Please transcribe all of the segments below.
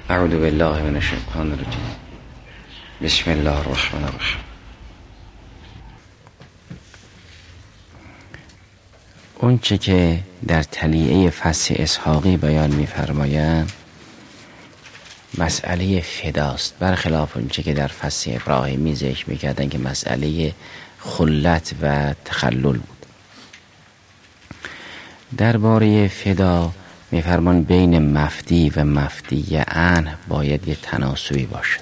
اعوذ بالله من الشیطان الرجیم. بسم الله الرحمن الرحیم. اون چه که در تلیعه فصل اسحاقی بیان می‌فرمایند مسئله فداست، برخلاف اون چه که در فصل ابراهیمی ذکر می‌کردن که مسئله خلت و تخلل بود. درباره فدا می‌فرمان بین مفدی و مفدی عنه باید یه تناسبی باشد.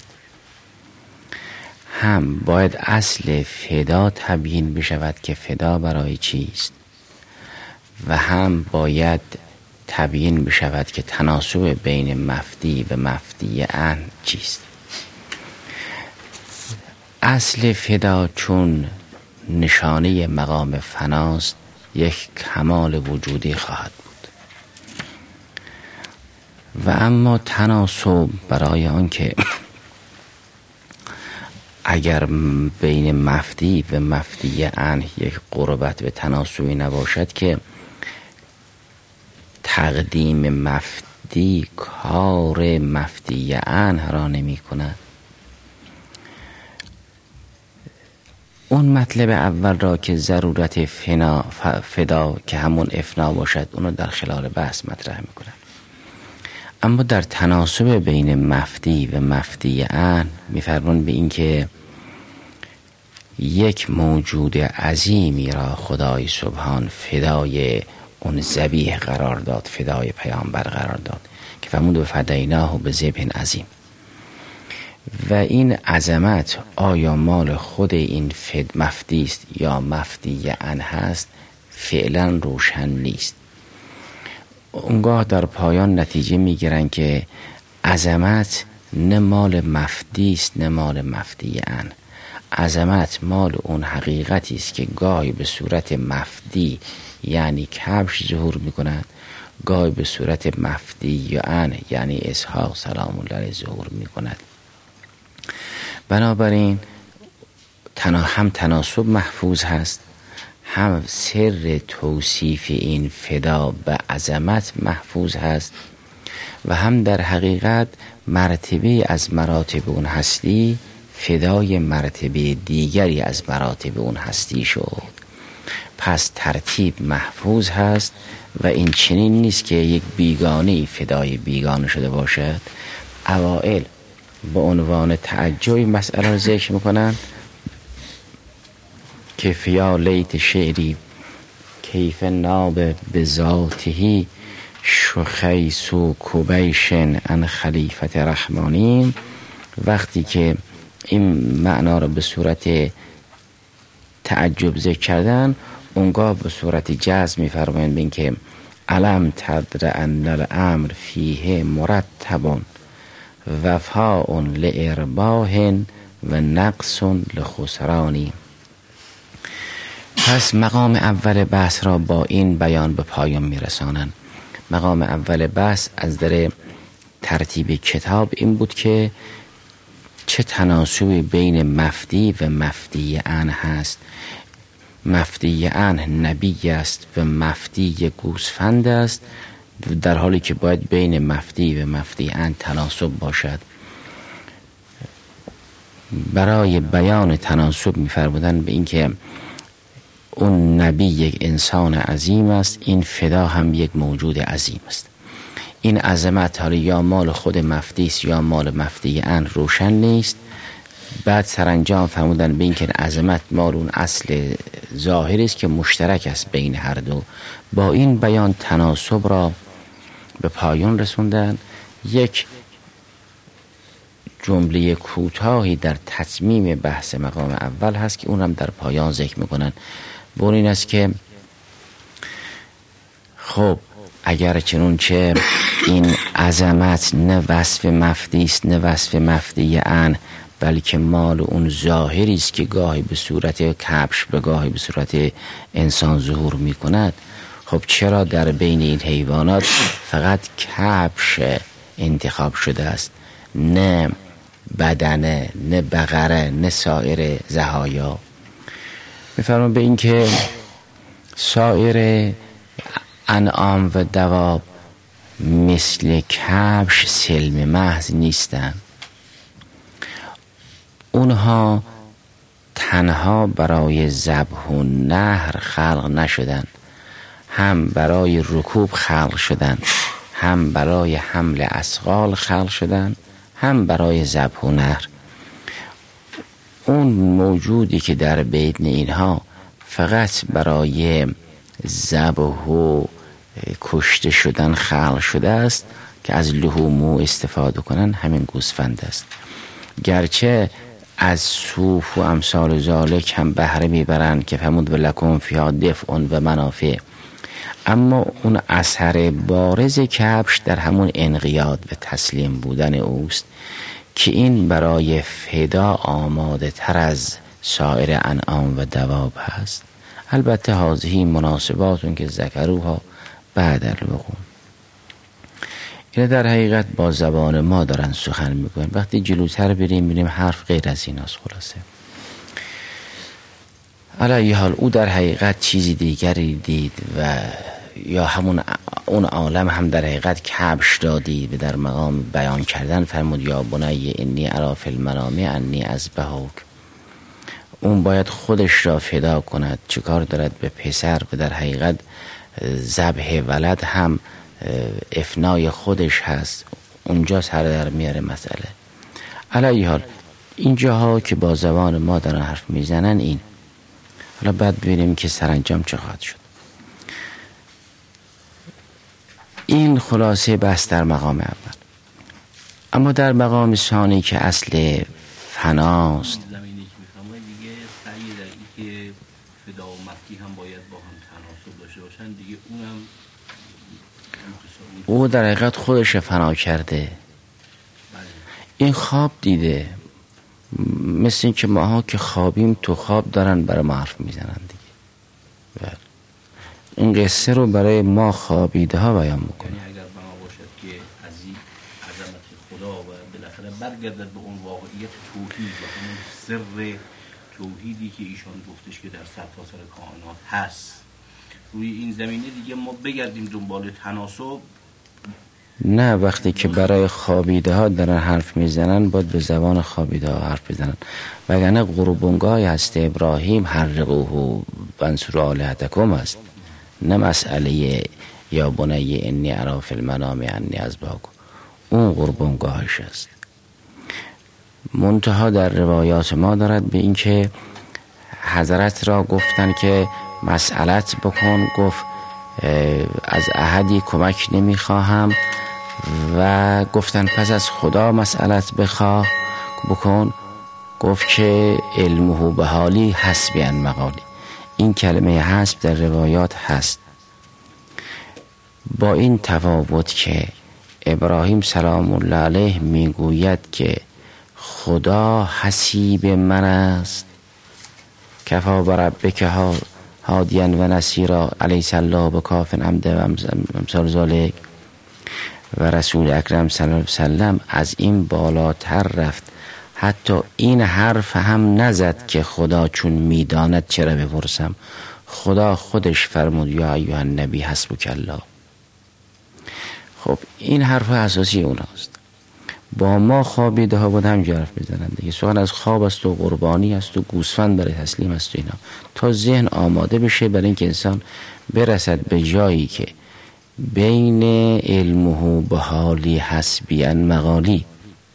هم باید اصل فدا تبیین بشود که فدا برای چیست و هم باید تبیین بشود که تناسب بین مفدی و مفدی عنه چیست. اصل فدا چون نشانه مقام فناست یک کمال وجودی خواهد بود و اما تناسب برای آن که اگر بین مفدی و مفدی عنه یک قربت و تناسبی نباشد که تقدیم مفدی کار مفدی عنه را نمی کند. اون مطلب اول را که ضرورت فدا که همون افنا باشد اونو در خلال بحث مطرح می کند. اما در تناسب بین مفدی و مفدی عنه می‌فرمان به این که یک موجود عظیمی را خدای سبحان فدای اون ذبیح قرار داد، فدای پیامبر قرار داد که فرمود و فدیناه به ذبح عظیم. و این عظمت آیا مال خود این مفدی است یا مفدی عنه است فعلا روشن نیست. اونگاه در پایان نتیجه میگیرن که عظمت نه مال مفدی است نه مال مفدی عنه. عظمت مال اون حقیقتی است که گاهی به صورت مفدی یعنی کبش ظهور میکند، گاهی به صورت مفدی عنه یعنی اسحاق سلام الله علیه ظهور میکند. بنابراین هم تناسب محفوظ هست، هم سر توصیف این فدا به عظمت محفوظ هست و هم در حقیقت مرتبه از مراتب اون هستی فدای مرتبه دیگری از مراتب اون هستی شد. پس ترتیب محفوظ هست و این چنین نیست که یک بیگانه فدای بیگانه شده باشد. اوائل به عنوان تعجب مسئله را ذکر میکنند که فیا لیت شعری کیف ناب بذاته شخیص و کبیشن ان خلیفت رحمانی. وقتی که این معنا را به صورت تعجب ذکر کردن اونگاه به صورت جزم می‌فرمایند بین که علم تدر ان الامر فیه مرتب وفاء لارباح و نقص لخسرانی. پس مقام اول بحث را با این بیان به پایان میرسانند. مقام اول بحث از در ترتیب کتاب این بود که چه تناسبی بین مفدی و مفدی عنه هست. مفدی عنه نبی است و مفدی گوسفند است، در حالی که باید بین مفدی و مفدی عنه تناسب باشد. برای بیان تناسب می‌فرمودند به این که اون نبی یک انسان عظیم است، این فدا هم یک موجود عظیم است. این عظمت حالا یا مال خود مفدی است یا مال مفدی عنه روشن نیست. بعد سرانجام فرمودن به این که عظمت مال اون اصل ظاهری است که مشترک است بین هر دو. با این بیان تناسب را به پایان رسوندن. یک جمله کوتاهی در تتمیم بحث مقام اول هست که اون هم در پایان ذکر میکنن. بون این است که خب اگر چنونچه این عظمت نه وصف مفدی است نه وصف مفدی عنه بلکه مال اون ظاهری است که گاهی به صورت کبش و گاهی به صورت انسان ظهور می کند، خب چرا در بین این حیوانات فقط کبش انتخاب شده است، نه بدنه، نه بقره، نه سایر زهایا؟ می‌فرمان به این که سایر انعام و دواب مثل کبش سلم محض نیستن. اونها تنها برای ذبح و نحر خلق نشدن، هم برای رکوب خلق شدن، هم برای حمل اثقال خلق شدن، هم برای ذبح و نحر. اون موجودی که در بین اینها فقط برای ذبح و کشته شدن خلق شده است که از لحوم استفاده کنن، همین گوسفند است. گرچه از صوف و امثال ذالک هم بهره میبرند که فرمود ولکم فیها دفع و منافع، اما اون اثر بارز کبش در همون انقیاد و تسلیم بودن اوست که این برای فدا آماده تر از سایر انعام و دواب هست. البته هذه مناسباتون که ذکروها بعد الوقوع. این در حقیقت با زبان ما دارن سخن میگن. وقتی جلوتر بریم حرف غیر از این است. خلاصه علی حال او در حقیقت چیزی دیگری دید و یا همون اون عالم هم در حقیقت کبش دادی و در مقام بیان کردن فرمود یا بنی انی اری فی المنام انی اذبحک. اون باید خودش را فدا کند، چیکار دارد به پسر، و در حقیقت ذبح ولد هم افنای خودش هست. اونجا سر در میاره مسئله. علی حال اینجاها که با زبان ما دارن حرف میزنن این. حالا بعد ببینیم که سرانجام چه خواهد شد. این خلاصه بحث در مقام اول. اما در مقام ثانی که اصل فناست، زمینی که میفهمه دیگه سعی در این که فدا و مفتی هم باید با هم تناسب داشته باشن دیگه. اونم او در حقیقت خودش فنا کرده. این خواب دیده، مثل این که ماها که خوابیم تو خواب دارن برای ما حرف میزنن دیگه. این قصه رو برای ما خوابیده ها بیان میکنه. یعنی اگر بنا باشد که از این عظمت خدا و بالاخره برگردد به اون واقعیت توحید و اون سر توحیدی که ایشان گفتش که در سرتاسر کائنات هست، روی این زمینه دیگه ما بگردیم دنبال تناسب. نه، وقتی که برای خوابیده ها دارن حرف میزنن باید به زبان خوابیده ها حرف بزنن، وگرنه قربانگاه هست ابراهیم حرقوه وانصروا آلهتکم است، نه مسئله یا بنی انی اری فی المنام انی اذبحک. اون قربانگاهش است. منتها در روایات ما دارد به این که حضرت را گفتن که مسئلت بکن، گفت از احدی کمک نمیخواهم، و گفتن پس از خدا مسئلت بخواه بکن، گفت که علمه به حالی حسبی ان مقالی. این کلمه حسب در روایات هست، با این تفاوت که ابراهیم سلام الله علیه میگوید که خدا حسیب من است، کفا بربک هادیا و نصیرا الیس الله بکاف عبده و امثال ذالک، و رسول اکرم صلی الله علیه وسلم از این بالاتر رفت، حتی این حرف هم نزد که خدا چون میداند چرا بپرسم. خدا خودش فرمود یا ایها النبی حسبک الله. خب این حرف اساسی اوناست. با ما خوابیده ها بود هم حرف بزنن دیگه. سخن از خواب است و قربانی است و گوسفند برای تسلیم است و اینا، تا ذهن آماده بشه برای اینکه انسان برسد به جایی که بین علمه به حالی حسبی ان مقالی،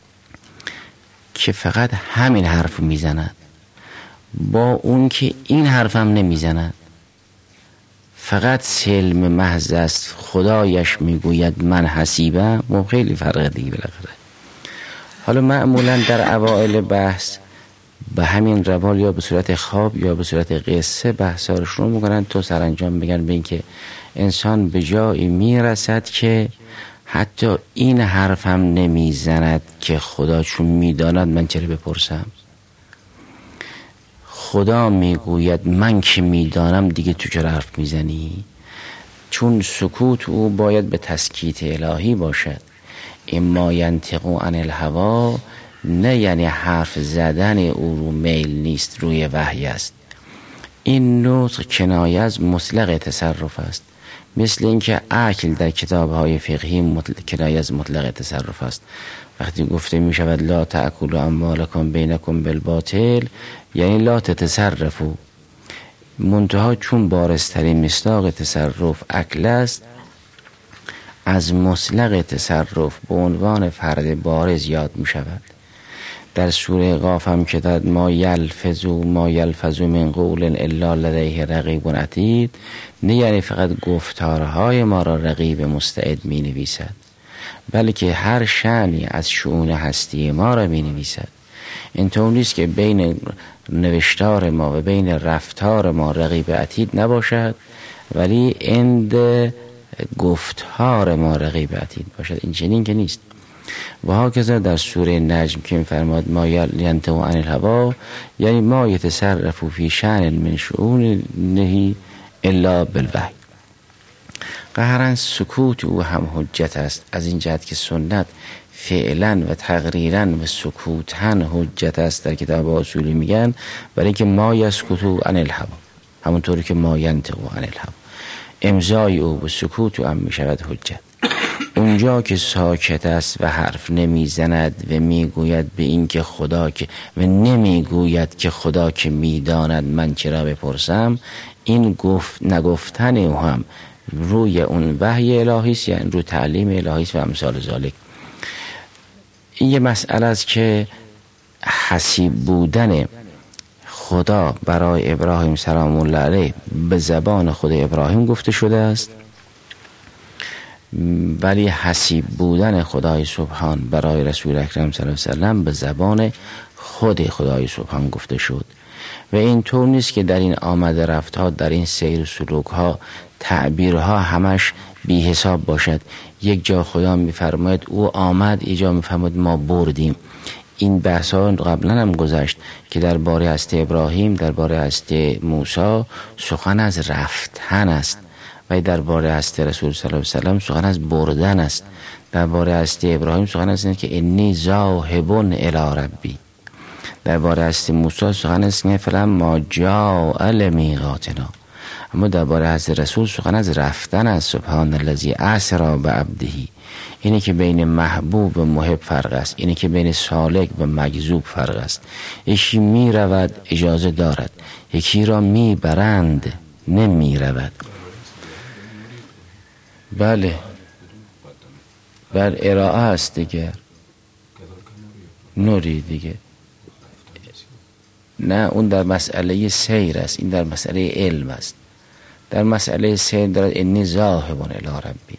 که فقط همین حرف میزنند، با اون که این حرف هم نمیزنند، فقط سلم محض است، خدایش میگوید من حسیبم، و خیلی فرق دیگه بالاخره. حالا معمولا در اوائل بحث به همین روال یا به صورت خواب یا به صورت قصه بحثا رو شروع میکنن تا سرانجام میگن به این که انسان به جایی میرسد که حتی این حرف هم نمیزند که خدا چون میداند من چرا بپرسم. خدا میگوید من که میدانم دیگه تو چرا حرف میزنی؟ چون سکوت او باید به تسکیت الهی باشد. اما ینطق عن الهوا، نه یعنی حرف زدن او رو میل نیست، روی وحی است. این نطق کنایه از مطلق تصرف است. مثل اینکه عقل در کتاب‌های فقهی کنایه از مطلق تصرف است. وقتی گفته می شود لا تأکلوا اموالکم بینکم بالباطل، یعنی لا تتصرفوا. منتها چون بارزترین مصداق تصرف عقل است، از مطلق تصرف به عنوان فرد بارز یاد می شود. در سوره قاف هم که داد ما یلفظ من قول الا لدیه رقیب عتید، نه یعنی فقط گفتارهای ما را رقیب مستعد می نویسد، بلکه هر شأنی از شؤون هستی ما را می نویسد. اینطور نیست که بین نوشتار ما و بین رفتار ما رقیب عتید نباشد، ولی عند گفتار ما رقیب عتید باشد. این چنین که نیست. و هاکذا در سوره نجم که فرماد ما ینطق عن الهوا، یعنی ما یتصرف فی شأن من شؤون نهی الا بالوحی. قهرا سکوت او هم حجت است، از این جهت که سنت فعلا و تقریرا و سکوتاً حجت است. در کتاب اصولی میگن برای اینکه ما یسکتو عن الهوا، همونطوری که ما ینطق عن الهوا، امضای او و سکوت او هم میشود حجت. اونجا که ساکت است و حرف نمیزند و میگوید به این که خدا که و نمیگوید که خدا که میداند من چرا بپرسم، این نگفتن او هم روی اون وحی الهی است، یعنی روی تعلیم الهی است و امثال ذالک. این یه مسئله است که حسیب بودن خدا برای ابراهیم سلام الله علیه به زبان خود ابراهیم گفته شده است، ولی حسیب بودن خدای سبحان برای رسول اکرم صلی الله علیه وسلم به زبان خود خدای سبحان گفته شد. و این طور نیست که در این آمد رفت ها، در این سیر و سلوک ها، تعبیرها همش بی حساب باشد. یک جا خدا میفرماید او آمد، یک جا میفرماید ما بردیم. این بحث ها قبلا هم گذشت که درباره هستی ابراهیم، درباره هستی موسی سخن از رفتن است، و درباره هستی رسول صلی الله علیه و سلم سخن از بردن است. درباره هستی ابراهیم سخن از این که انی ذاهب الی ربی. درباره هستی موسی سخن از این فلما جاء لمیقاتنا. اما درباره هستی رسول سخن از رفتن است. سبحان الذی اسری بعبده. اینه که بین محبوب و محب فرق است، اینه که بین سالک و مجذوب فرق است. یکی می رود اجازه دارد، یکی را می برند نمی رود. بله بر ارائه است دیگر، نوری دیگه. نه اون در مسئله سیر است، این در مسئله علم است. در مسئله سیر دارد انی ذاهب الی ربی.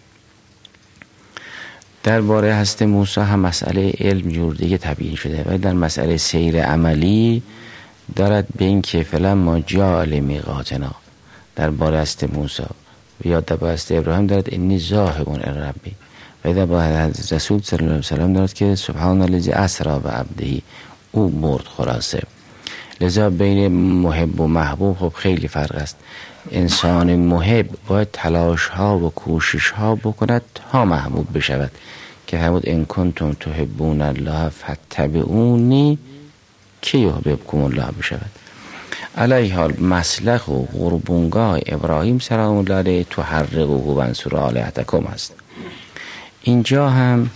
درباره هست موسی هم مسئله علم جور دیگه تبیین شده، و در مسئله سیر عملی دارد به این که فلما جاء لمیقاتنا. درباره هست موسی یا درباره هست ابراهیم دارد انی ذاهب الی ربی، و درباره رسول صلی الله علیه و سلم دارد که سبحان الذی اسری بعبده، او برد خلاصه. لذا بین محب و محبوب خب خیلی فرق است. انسان محب باید تلاش ها و کوشش ها بکند تا محبوب بشود، که همون ان کنتم تحبون الله فاتبعونی که یحببکم الله بشود. علیه حال مسلک و قربونگاه ابراهیم سلام الله علیه تحرقوا وانصروا آلهتکم است. اینجا هم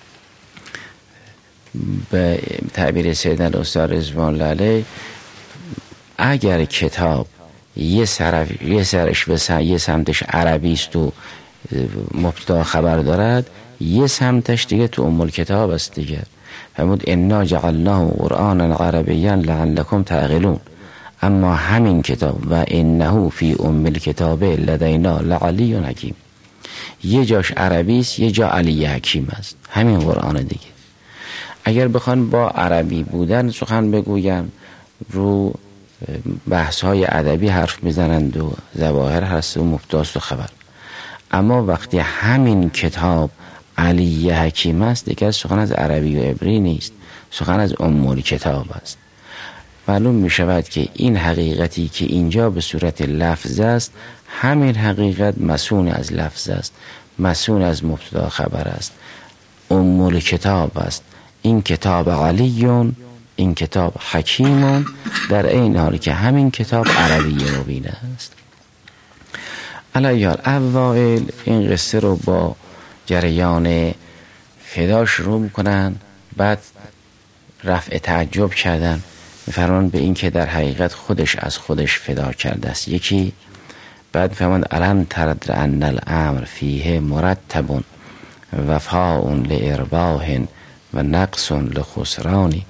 به تعبیر سیدنا الاستاد رضوان الله علیه، اگر کتاب یه سرش به یه سمتش عربی است و مبتدا خبر دارد، یه سمتش دیگه تو ام الکتاب است دیگه. فرمود انا جعلناه قرآنا عربیا لعلکم تعقلون. اما همین کتاب و انه فی ام الکتاب لدینا لعلی حکیم، یه جاش عربی است، یه جا علی حکیم است. همین قرآن دیگه. اگر بخوان با عربی بودن سخن بگویم، رو بحث های ادبی حرف میزنند و ظواهر هست و مبتداست و خبر. اما وقتی همین کتاب علی حکیم است دیگه سخن از عربی و عبری نیست، سخن از ام الکتاب است. معلوم می شود که این حقیقتی که اینجا به صورت لفظ است، همین حقیقت مسون از لفظ است، مسون از مبتدا خبر است، ام الکتاب است. این کتاب علیون، این کتاب حکیمون، در این حالی که همین کتاب عربی مبین است. علیال اوائل این قصه رو با جریان فدا شروع میکنن، بعد رفع تعجب کردن، میفرمان به این که در حقیقت خودش از خودش فدا کرده است. یکی بعد میفرمان الم ترد ان الامر فیه مرتب وفاء لارباح و نقص لخسرانی.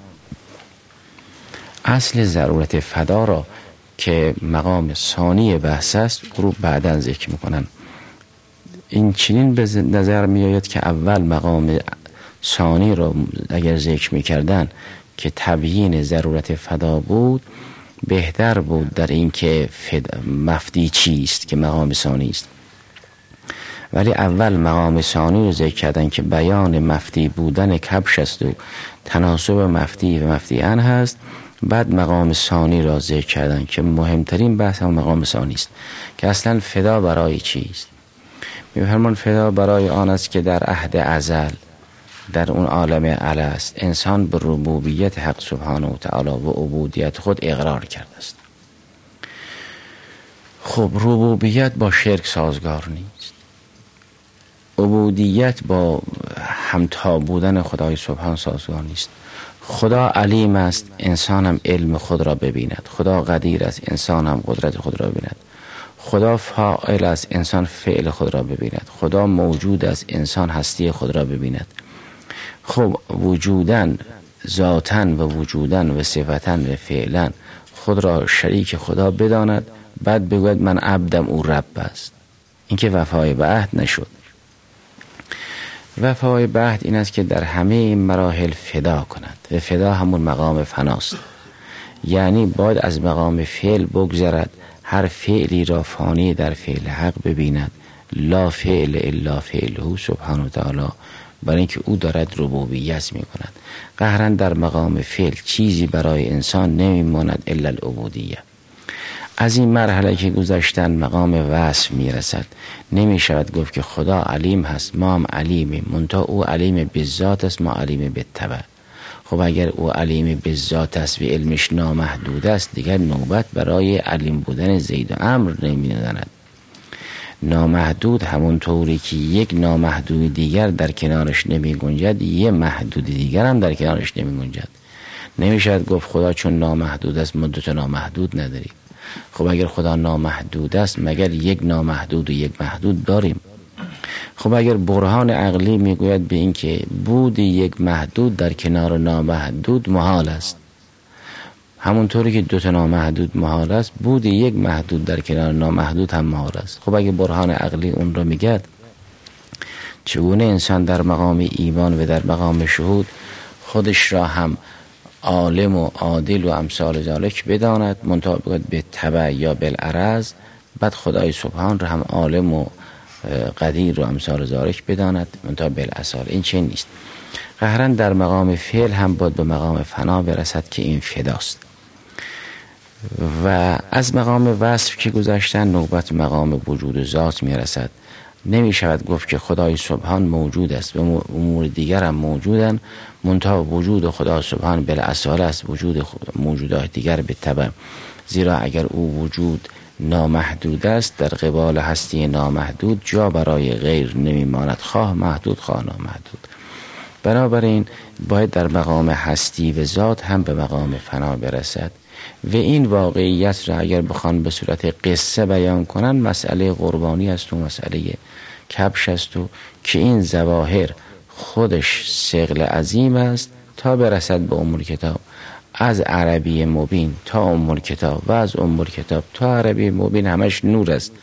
اصل ضرورت فدا را که مقام ثانی بحث است رو بعداً ذکر میکنن. این چنین به نظر میآید که اول مقام ثانی را اگر ذکر میکردن که تبیین ضرورت فدا بود، بهتر بود در این که مفدی چیست که مقام ثانی است. ولی اول مقام ثانی رو ذکر کردن که بیان مفدی بودن کبش است و تناسب مفدی و مفدیان هست. بعد مقام ثانی را ذکر کردن که مهمترین بحث هم مقام ثانی است که اصلا فدا برای چیست. می‌فرمان فدا برای آن است که در عهد ازل در اون عالم الست انسان به ربوبیت حق سبحانه و تعالی و عبودیت خود اقرار کرده است. خب ربوبیت با شرک سازگار نیست، عبودیت با همتا بودن خدای سبحان سازگار نیست. خدا علیم است، انسان هم علم خود را ببیند. خدا قدیر است، انسان هم قدرت خود را ببیند. خدا فاعل است، انسان فعل خود را ببیند. خدا موجود است، انسان هستی خود را ببیند. خب وجودن ذاتن و وجودن و صفتن و فعلن خود را شریک خدا بداند، بعد بگوید من عبدم او رب است. این که وفای به عهد نشد. وفای به عهد این است که در همه این مراحل فدا کند و فدا همون مقام فناست. یعنی باید از مقام فعل بگذرد، هر فعلی را فانی در فعل حق ببیند، لا فعل الا فعله سبحانه و تعالی، برای اینکه او دارد ربوبیت می کند. قهرا در مقام فعل چیزی برای انسان نمی ماند الا العبودیه. از این مرحله که گذشتن مقام وصف می رسد. نمی شود گفت که خدا علیم هست، ما هم علیمیم، منتها او علیم بالذات است، ما علیم بالتبع. خب اگر او علیم بالذات است و علمش نامحدود است، دیگر نوبت برای علیم بودن زید و عمرو نمی داند. نامحدود همون طوری که یک نامحدود دیگر در کنارش نمی گنجد، یه محدود دیگر هم در کنارش نمی گنجد. نمی شود گفت خدا چون نامحدود است ما دوتا نامحدود نداریم. خب اگر خدا نامحدود است مگر یک نامحدود و یک محدود داریم؟ خب اگر برهان عقلی میگوید به این که بود یک محدود در کنار نامحدود محال است، همونطوری که دوتا نامحدود محال است، بود یک محدود در کنار نامحدود هم محال است. خب اگر برهان عقلی اون رو میگد، چگونه انسان در مقام ایمان و در مقام شهود خودش را هم عالم و عادل و امثال ذالک بداند، منتها بگوید به تبع یا بالعرض، بعد خدای سبحان را هم عالم و قدیر و امثال ذالک بداند، منتها بالاصال. این چه نیست. قهرا در مقام فعل هم باید به مقام فنا برسد که این فداست. و از مقام وصف که گذاشتن نوبت مقام وجود ذات می رسد. نمی شود گفت که خدای سبحان موجود است و امور دیگر هم موجودن، منتها وجود خدا سبحان بالاصال است، وجود موجودات دیگر به تبع. زیرا اگر او وجود نامحدود است، در قبال هستی نامحدود جا برای غیر نمی ماند، خواه محدود خواه نامحدود. بنابراین باید در مقام هستی و ذات هم به مقام فنا برسد. و این واقعیت را اگر بخوان به صورت قصه بیان کنن، مسئله قربانی است و مسئله کبش است و که این ظواهر خودش ثقل عظیم است تا برسد به ام الکتاب. از عربی مبین تا ام الکتاب و از ام الکتاب تا عربی مبین همش نور است،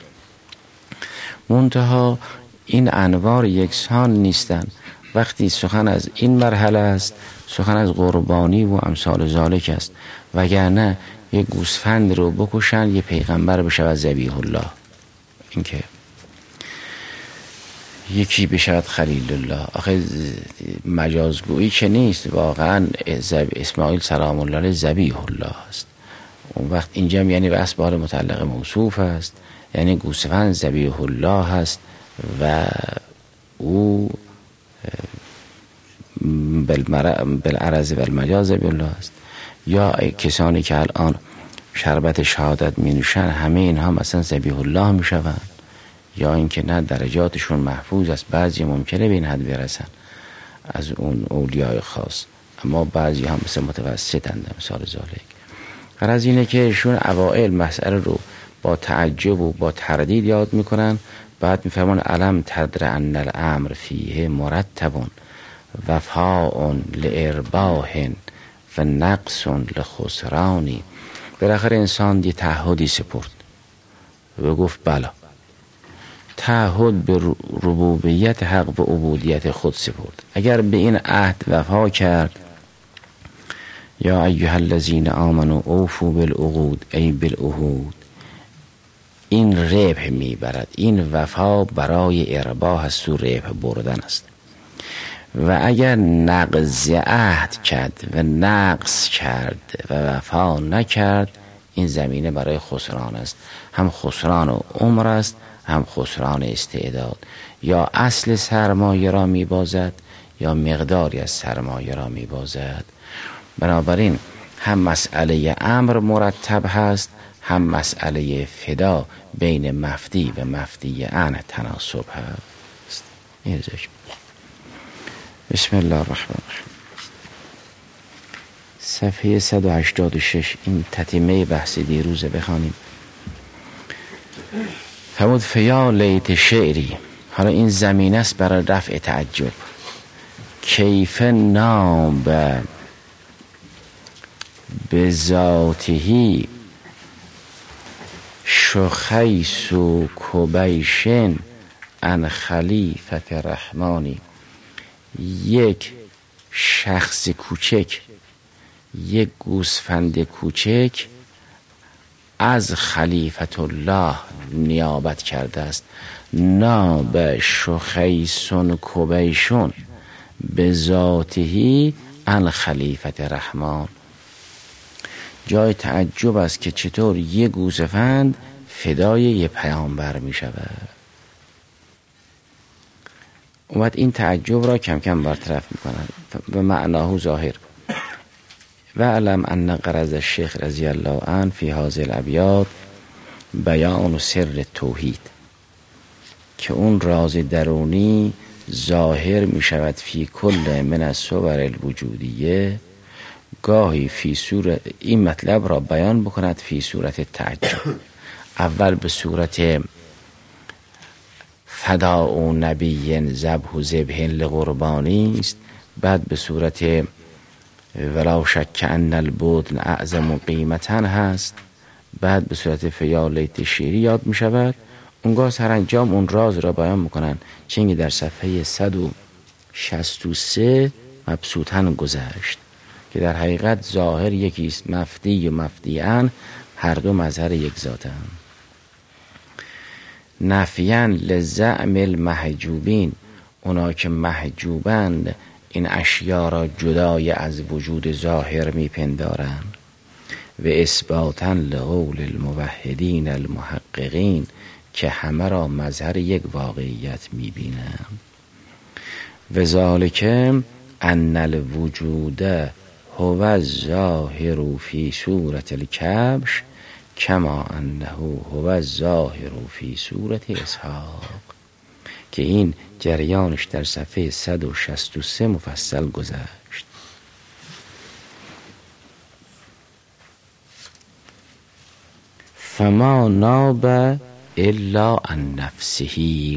منتها این انوار یکسان نیستند. وقتی سخن از این مرحله است، سخن از قربانی و امثال ذالک است. وگرنه یک گوسفند رو بکشن یه پیغمبر بشود ذبیح الله، این که یکی بشود خلیل الله. آخه مجازگویی که نیست، واقعا اسماعیل سلام الله علیه ذبیح الله است. اون وقت اینجا یعنی به اسباب متعلق موصوف است، یعنی گوسفند ذبیح الله است و او بالعرض و المجاز ذبیح الله است. یا کسانی که الان شربت شهادت می نوشن، همه اینها مثلا ذبیح الله می شوند. یا اینکه نه درجاتشون محفوظ است، بعضی ممکنه به این حد برسن از اون اولیای خاص، اما بعضی هم مثل متوسطند مثال ذالک. غرض اینه که ایشون اوائل مسئله رو با تعجب و با تردید یاد میکنن، بعد میفرمان علم تدر ان الامر فیه مرتب وفاء لارباح و نقص لخسرانی. بالاخره انسان دی تعهدی سپرد و گفت بلا، تعهد به ربوبیت حق و عبودیت خود سپرد. اگر به این عهد وفا کرد، یا ایها الذین آمنوا اوفوا بالعقود ای بالعهود، این ربح میبرد. این وفا برای ارباح است و ربح بردن است. و اگر نقض عهد کرد و نقص کرد و وفا نکرد، این زمینه برای خسران است. هم خسران عمر است، هم خسران استعداد. یا اصل سرمایه را میبازد یا مقداری از سرمایه را میبازد. بنابراین هم مسئله امر مرتب هست، هم مسئله فدا بین مفدی و مفدی عنه تناسب هست. این ذکر. بسم الله الرحمن الرحیم. صفحه 186 این تتمه بحث دیروزه بخوانیم. فرمود فیا لیت شعری، حالا این زمین است برای رفع تعجب. کیف نام به ذاته شخیص و کبیشن ان خلیفت رحمانی. یک شخص کوچک، یک گوسفند کوچک از خلیفت الله نیابت کرده است. ناب شخیصون کبیشون به ذاتهی ان خلیفت رحمان. جای تعجب است که چطور یک گوسفند فدای یک پیامبر می شود. اومد این تعجب را کم کم برطرف می کنند و معناه ظاهر. و علم ان غرض الشیخ رضی الله عنه فی هذه الابیات بیان سر توحید، که اون راز درونی ظاهر می شود فی کل من الصور الوجودیه، گاهی فی صورت، این مطلب را بیان بکند فی صورت تعجب. اول به صورت فداء نبی ذبح و ذبح لقربانی است، بعد به صورت ولا شک ان البدن اعظم قیمتا هست، بعد به صورت فیا لیت شعری یاد می شود. اونگاه سرانجام اون راز را بیان میکنن، چنگی در صفحه 163 مبسوطاً گذشت که در حقیقت ظاهر یکیست، مفدی و مفدیان هر دو مظهر یک ذاتن. نفیان لزعم المحجوبین، اونا که محجوبند این اشیا را جدای از وجود ظاهر میپندارند. و اثباتا لقول الموحدین المحققین، که همه را مظهر یک واقعیت میبینند. و ذالک ان الوجود هو الظاهر فی صورت الکبش کما انه هو الظاهر فی صورت اسحاق، که این جریانش در صفحه 163 مفصل گذشت. فما ناب الا عن نفسه،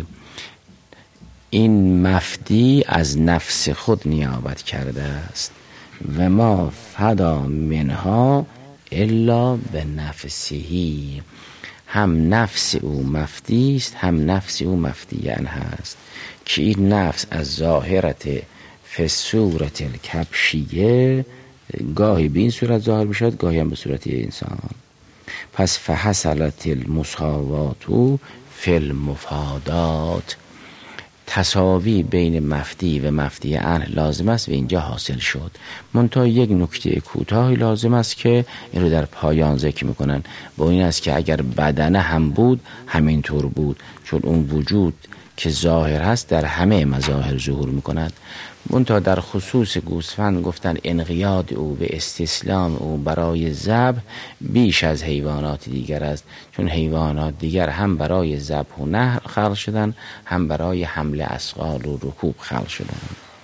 این مفدی از نفس خود نیابت کرده است. و ما فدا منها الا به نفسهی، هم نفس او مفدی است، هم نفس او مفدیان هست، که این نفس از ظاهرت فصورت الکبشیه گاهی به این صورت ظاهر بشد، گاهی هم به صورت انسان. پس فحصلت المساوات فی المفادات، تساوی بین مفدی و مفدی عنه لازم است و اینجا حاصل شد. منتها یک نکته کوتاهی لازم است که این رو در پایان ذکر میکنن، با این است که اگر بدنه هم بود همینطور بود، چون اون وجود که ظاهر هست در همه مظاهر ظهور میکند. منتها در خصوص گوسفند گفتن انقیاد او به استسلام او برای ذبح بیش از حیوانات دیگر است، چون حیوانات دیگر هم برای ذبح و نحر خلق شدن، هم برای حمل اثقال و رکوب خلق شدن.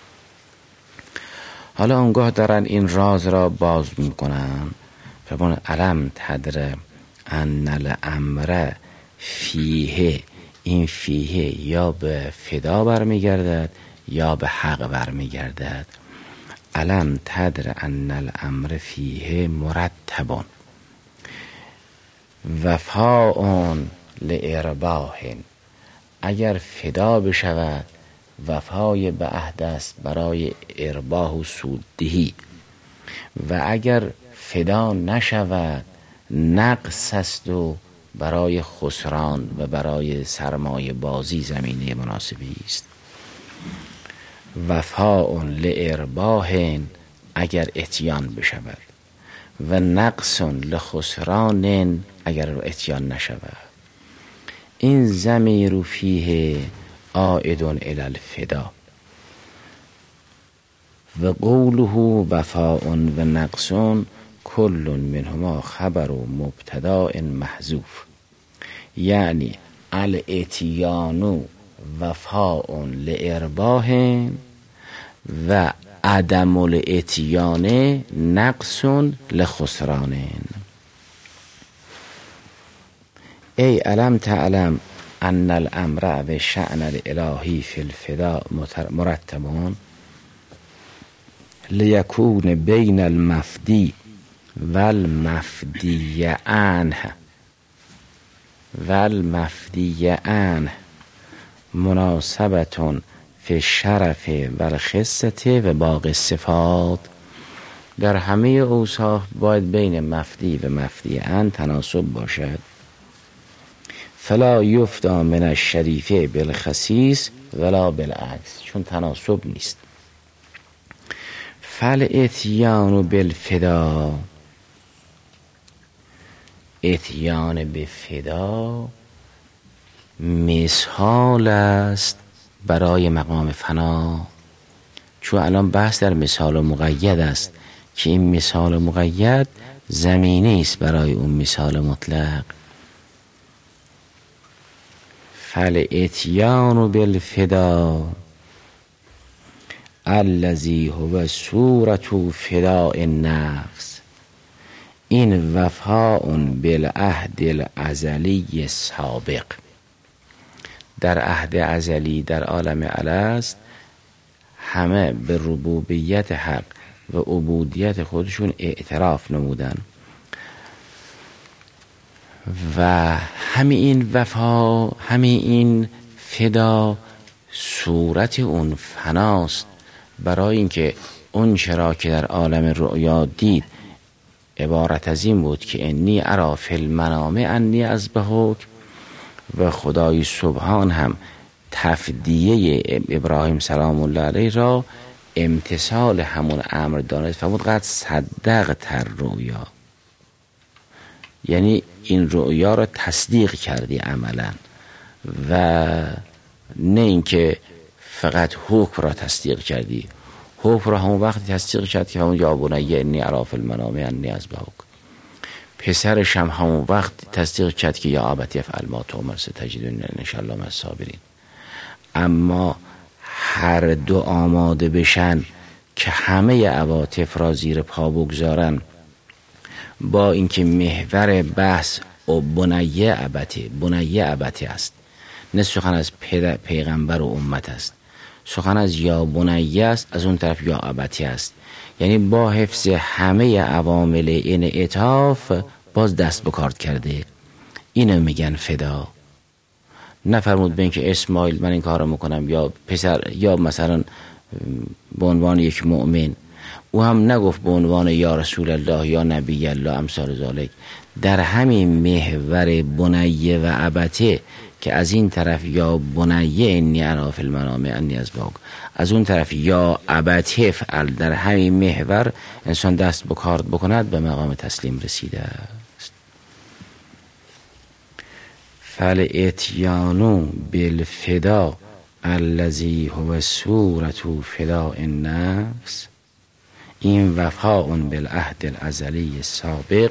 حالا اونگاه دارن این راز را باز میکنن. فرمان علم تدر ان الامر فیه، این فیه یا به فدا برمیگردد یا به حق برمیگردد. علم تدر ان الامر فیه مرتبون وفاء لارباح، اگر فدا بشود وفای به عهد است برای ارباح و سوددهی، و اگر فدا نشود نقص است و برای خسران و برای سرمایه بازی زمینه مناسبی است. وفاء لارباح اگر اتیان بشود، و نقص لخسران اگر اتیان نشود. این ضمیر فیه عائد الی الفدا و قوله وفاء و نقص کل منهما خبر و مبتدا محذوف، یعنی الاتیان وفاء لارباح و عدم الاتیان نقص لخسران. ای علم تعلم ان الامر و شأن الالهی فی الفدا مرتبون لیکون بین المفدی و المفدی عنه مناسبتون فی الشرف و الخصة و باقی الصفات. در همه اوصاف باید بین مفدی و مفدی عنه تناسب باشد. فلا یفدا من الشریفه بالخسیس ولا بالعکس، چون تناسب نیست. فالاتیان بالفدا، اتیان به فدا مثال است برای مقام فنا، چون الان بحث در مثال مقید است که این مثال مقید زمینه است برای اون مثال مطلق. فالاتیان بالفدا الذی هو صورة فداء النفس، این وفاء بالعهد الازلی السابق، در عهد ازلی در عالم الست همه به ربوبیت حق و عبودیت خودشون اعتراف نمودن و همین این وفا، همین این فدا صورت اون فناست. برای اینکه اون چرا که در عالم رؤیا دید عبارت از این بود که انی ارا فی المنام انی اذبحک، و خدای سبحان هم تفدیه ابراهیم سلام الله علیه را امتثال همون امر دانست. فرمود قد صدقت الرؤیا، یعنی این رؤیا را تصدیق کردی عملا، و نه اینکه فقط حکم را تصدیق کردی. حکم را همون وقتی تصدیق کرد که همون یا بنی انی اری فی المنام انی اذبحک. پسرش هم همون وقت تصدیق کرد که یا ابتی افعل ما تؤمر ستجدنی ان شاء الله من الصابرین. اما هر دو آماده بشن که همه عواطف را زیر پا بگذارن، با اینکه محور بحث او بنیه ابتی است، نه سخن از پیغمبر و امت است، سخن از یا بنیه است، از اون طرف یا ابتی است. یعنی با حفظ همه عوامل این اطاف باز دست به کار کرده. اینو میگن فدا. نفرمود به اینکه اسماعیل من این کارو میکنم، یا پسر، یا مثلا به عنوان یک مؤمن. او هم نگفت به عنوان یا رسول الله یا نبی الله امثال ذالک. در همین محور بنیه و ابته که از این طرف یا بنیه انی اری فی المنام انی اذبحک، از اون طرف یا ابته فعل، در همین محور انسان دست به کار بکند به مقام تسلیم رسیده است. فالاتیانو بالفدا الذی هو صورت فداء النفس، این وفاء بالعهد الازلی سابق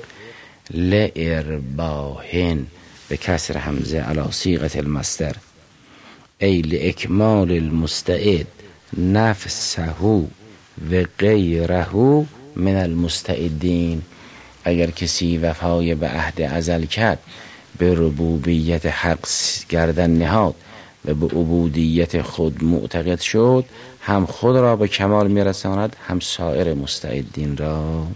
لارباح به کسر همزه علی صیغه المصدر ای لاکمال المستعد نفسه و غیره من المستعدین. اگر کسی وفای به عهد ازل کرد، به ربوبیت حق گردن نهاد و به عبودیت خود معتقد شد، هم خود را به کمال میرساند هم سایر مستعدین را.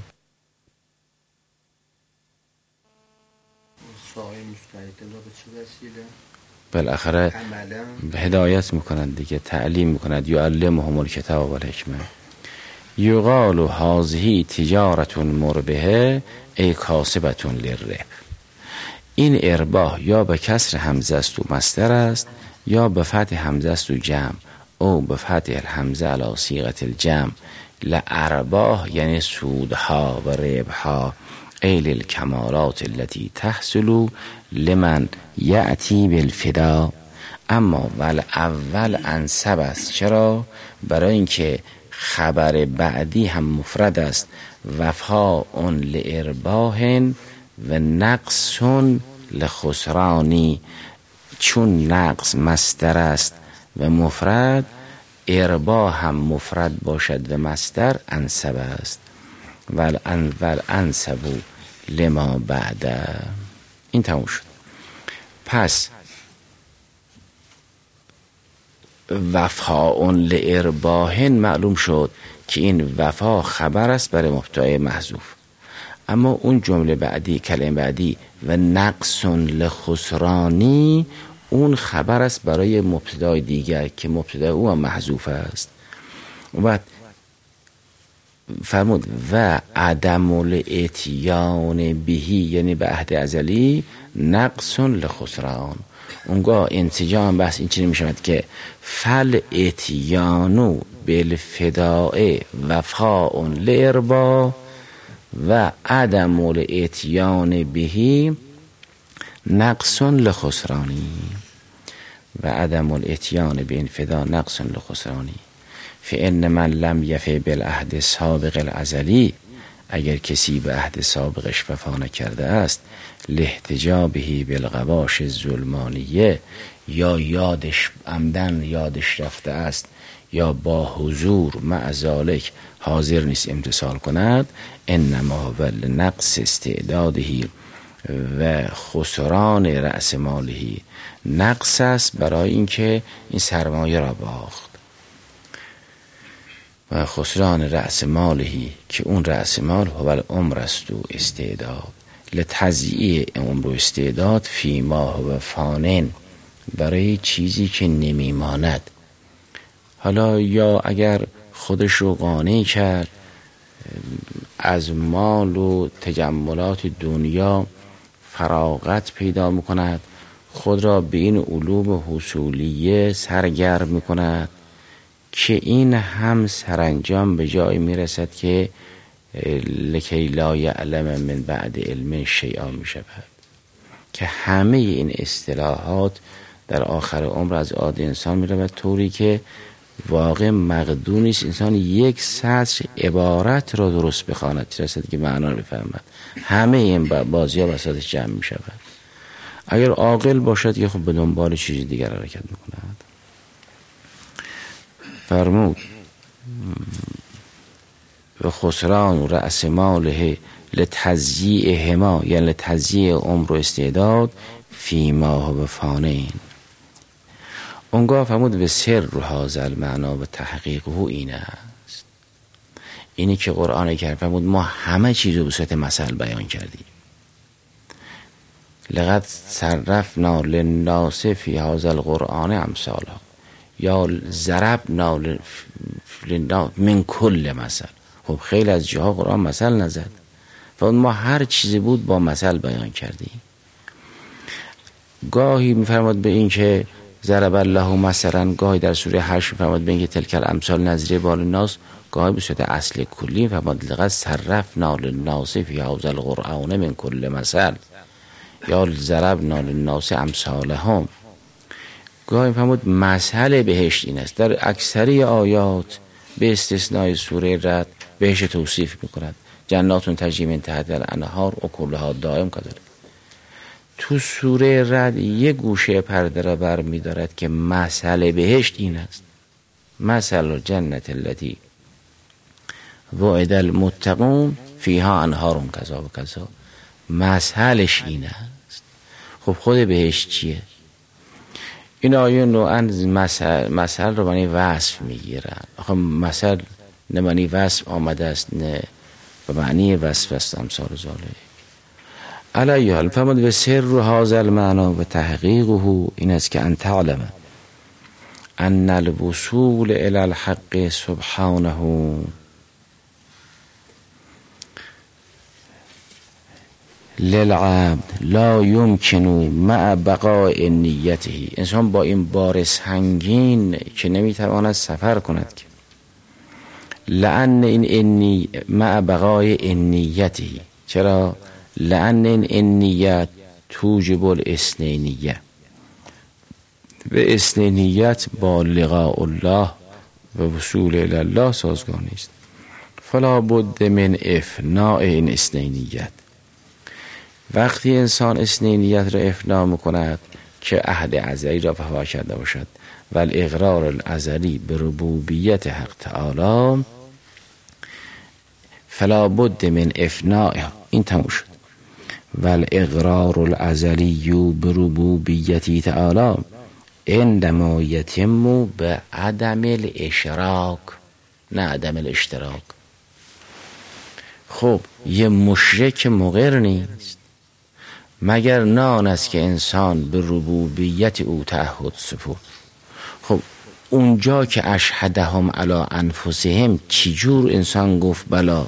سایر مستعدین را به چه وسیله؟ بالاخره هدایت میکنند دیگه، تعلیم میکند. یعلمهم الکتاب و الحکمه. یقال هذه تجارت مربحه ای کاسبة للربح. این ارباح یا به کسر همزه است و مصدر است، یا به فتح همزه است و جمع، او به فتح الهمزه علی صیغه الجمع. لارباح یعنی سودها و ربحها، ای للکمالات التي تحصل لمن یأتی بالفدا. اما اول انصب است. چرا؟ برای اینکه خبر بعدی هم مفرد است. وفاء لارباح و نقص لخسرانی. چون نقص مصدر است و مفرد، ارباح هم مفرد باشد و مصدر انصب است. والانصب لما بعد. این تموم شد. پس وفاء لارباح معلوم شد که این وفا خبر است برای مبتدای محذوف. اما اون جمله بعدی، کلمه بعدی و نقص لخسرانی، اون خبر است برای مبتدای دیگر که مبتدای او هم محذوف است. و بعد فرمود و عدم الاتیان بهی، یعنی به عهد ازلی، نقص لخسران. اونگاه انسجام بحث این چنین می شود که فل اتیانو بالفداء وفاء لارباح و عدم الاتیان بهی نقص لخسرانی. و عدم الاتیان به انفدا نقص لخسرانی. فإن من لم یفی بالعهد سابق الازلی، اگر کسی به عهد سابقش وفا نکرده است، لاحتجابه بالغواش الظلمانیه، یا یادش عمدن یادش رفته است، یا با حضور مع ذالک حاضر نیست امتثال کند، انما ول نقص استعدادهی و خسران رأس مالهی. نقص است برای اینکه این سرمایه را باخت، و خسران رأس مالهی که اون رأس مال هو العمر است و استعداد. لتضییع عمر و استعداد فی ما هو فانن، برای چیزی که نمیماند. حالا یا اگر خودش رو قانع کرد از مال و تجملات دنیا، فراغت پیدا میکند، خود را به این علوم حصولیه سرگرم میکند که این هم سرانجام به جای میرسد که لکی لا یعلم من بعد علم شیئا میشود، که همه این اصطلاحات در آخر عمر از عاد انسان میرود، طوری که واقع مقدور نیست انسان یک سطر عبارت را درست بخواند رسد که معنا رو بفهمد. همه این بازی ها بساطش جمع می شود. اگر عاقل باشد که خب به دنبال چیز دیگر حرکت می کند. فرمود و خسران و رأس ماله لتضییع هما، یعنی لتضییع عمر و استعداد فی ما هو فانین. اونگاه فرمود به سر هذا المعنا و تحقیقه این است. اینی که قرآن کرد فرمود ما همه چیز رو به صورت مثل بیان کردیم. لقد صرفنا للناس فی هذا القرآن امثالا، یا ضربنا للناس من کل مثل. خب خیلی از جاها قرآن مثل نزد، فرمود ما هر چیزی بود با مثل بیان کردیم. گاهی میفرماد به این که ضرب الله مثلا، گاهی در سوره 8 میفرماد به این که تلک الامثال نظریه بال الناس، گاهی به صورت اصل کلی فرمود لقد صرفنا للناس فی هذا القرآن من کل مثل، یا ضربنا للناس امثالهم. گاهی فرمود مثل بهشت این است. در اکثری آیات به استثنای سوره رعد بهشت توصیف میکند، جناتون تجری من تحتها الانهار اکلها دائم کذالک. تو سوره رعد یک گوشه پرده را بر می دارد که مثل بهشت این است، مثل جنت التي وعد المتقون فیها انهار کذا و کذا. مثلش این است. خب خود بهشت چیه؟ این آیه نوعا مثل رو معنی وصف میگیرن. آخه مثل نه معنی وصف آمده است، نه به معنی وصف است. امثال ذالک علیه حال فرمود به سر هذا المعنا و تحقیقه این است که ان تعلم ان الوصول الى الحق سبحانه للعبد لا يمكن مع بقاء نیته. انسان با این بار سنگین که نمیتواند سفر کند که لأن این مع بقاء نیته. چرا؟ لأن این نیت توجب الاثنینیه و اثنینیت با لقاء الله و وصول الی الله سازگار نیست. فلا بد من افناء این اثنینیت. وقتی انسان اثنینیت را افنا میکند که عهد ازلی را وفا کرده باشد و الاقرار الازلی به ربوبیت حق تعالی، فلا بد من افناء این تموم شد. و الاقرار الازلی به ربوبیت تعالی عندما یتم به عدم الاشراک نه عدم الاشتراک. خب یه مشرک مقر نیست مگر نه آن است که انسان به ربوبیت او تعهد سپرد. خب اونجا که اشهدهم علی انفسهم چی جور انسان گفت بلا،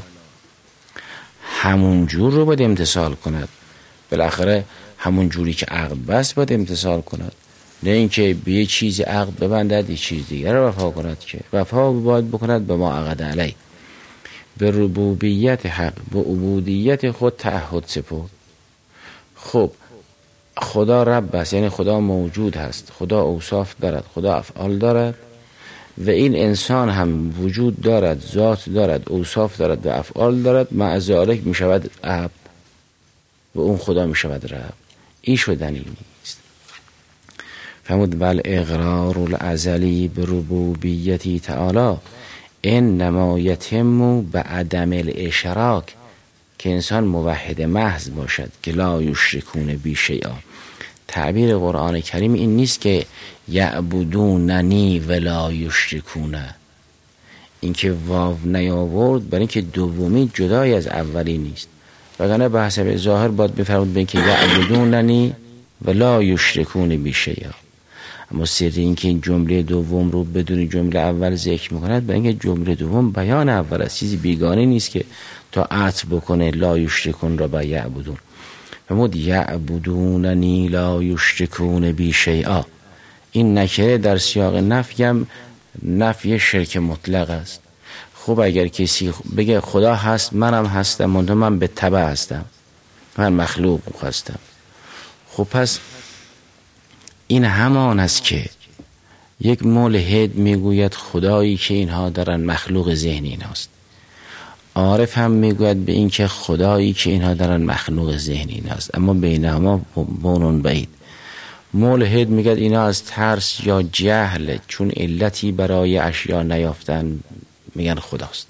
همون جور رو باید امتثال کند. بالاخره همون جوری که عقد بست باید امتثال کند، نه اینکه به یه چیز عقد ببندد یه چیز دیگر رو وفا کند. که وفا باید بکند به ما عقد علی، به ربوبیت حق به عبودیت خود تعهد سپرد. خب خدا رب است، یعنی خدا موجود هست، خدا اوصاف دارد، خدا افعال دارد و این انسان هم وجود دارد، ذات دارد، اوصاف دارد و افعال دارد. مع ذلک می شود عبد و اون خدا می شود رب. این شدنی نیست. فرمود بل اقرار الازلی به ربوبیتی تعالی انما یتم به عدم الاشراک، که انسان موحد محض باشد که لا یشرکون بی شیئا. تعبیر قرآن کریم این نیست که یعبدوننی ولا یشرکون، این که واو نیاورد برای اینکه دومی جدای از اولی نیست، وگرنه به حسب ظاهر باید بفرمود به اینکه یعبدوننی ولا یشرکون بی شیئا. اما سر این که این جمله دوم رو بدون جمله اول ذکر میکند برای اینکه جمله دوم بیان اول است، چیزی بیگانه نیست که تا عطف بکنه لا یشرکون را با یعبدون. فرمود یعبدوننی لا یشرکون بی شیئا. این نکره در سیاق نفی هم نفی شرک مطلق است. خب اگر کسی بگه خدا هست منم هستم منتها من به تبع هستم، من مخلوق هستم، خب پس این همان است که یک ملحد میگوید خدایی که اینها دارن مخلوق ذهنی ایناست. عارف هم میگوید به این که خدایی که اینها دارن مخلوق ذهنی ایناست، اما بینهما بونون بعید. ملحد میگه اینا از ترس یا جهل چون علتی برای اشیا نیافتن میگن خداست.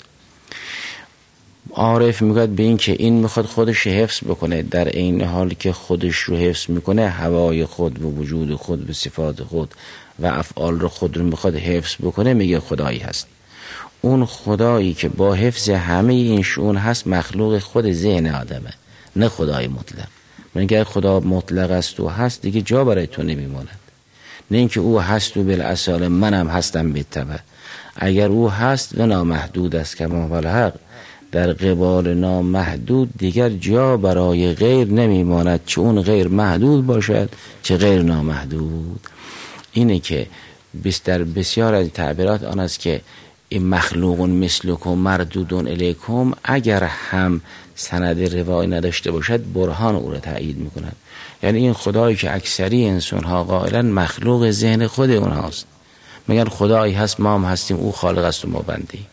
عارف میگه به این که این میخواد خودش حفظ بکنه، در این حال که خودش رو حفظ میکنه هوای خود و وجود خود و صفات خود و افعال رو خود رو میخواد حفظ بکنه، میگه خدایی هست. اون خدایی که با حفظ همه این شؤون هست مخلوق خود ذهن آدمه، نه خدای مطلق. من اگر خدا مطلق است و هست دیگه جا برای تو نمیماند، نه اینکه او هست و بالاصاله منم هستم بالطبع. اگر او هست و نامحدود است کما هو الحق، در قبال نامحدود دیگر جا برای غیر نمیماند، چه اون غیر محدود باشد چه غیر نامحدود. اینه که در بسیار از تعبیرات آن است که این مخلوق مثلکم مردود الیکم اگر هم سند روایی نداشته باشد برهان او را تأیید میکند. یعنی این خدایی که اکثری انسان ها قائلا مخلوق ذهن خود اونهاست، میگن خدایی هست ما هم هستیم، او خالق است و ما بندی.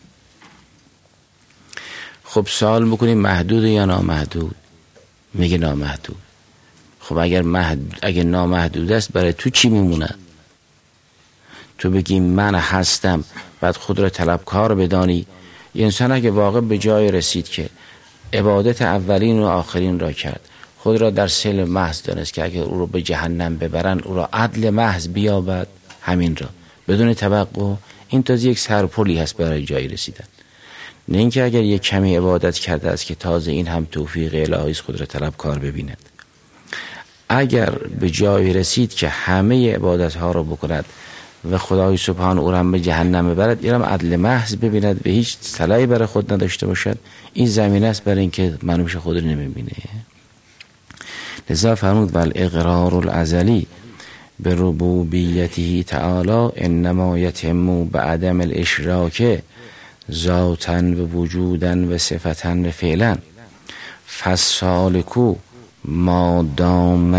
خب سوال بکنیم محدود یا نامحدود؟ میگه نامحدود. خب اگر نامحدود است برای تو چی میمونه؟ تو بگی من هستم بعد خود را طلبکار بدانی. انسان اگه واقع به جای رسید که عبادت اولین و آخرین را کرد، خود را در سلم محض دانست که اگر او را به جهنم ببرن او را عدل محض بیابد، همین را بدون توقع، این تازه یک سرپلی هست برای جای رسیدن. نه اینکه اگر یک کمی عبادت کرده است که تازه این هم توفیق الهی است خود را طلبکار ببیند. اگر به جای رسید که همه عبادت ها را بکند و خدای سبحان او را به جهنم ببرد، این را عدل محض ببیند، به هیچ صلاحی برای خود نداشته باشد، این زمینه است برای اینکه منوش خود را نمیبینه. لذا فرمود والاقرار الازلی به ربوبیته تعالی انما یتم بعدم الاشراک ذاتا و وجودا و صفتا و فعلا فالسالکو ما دام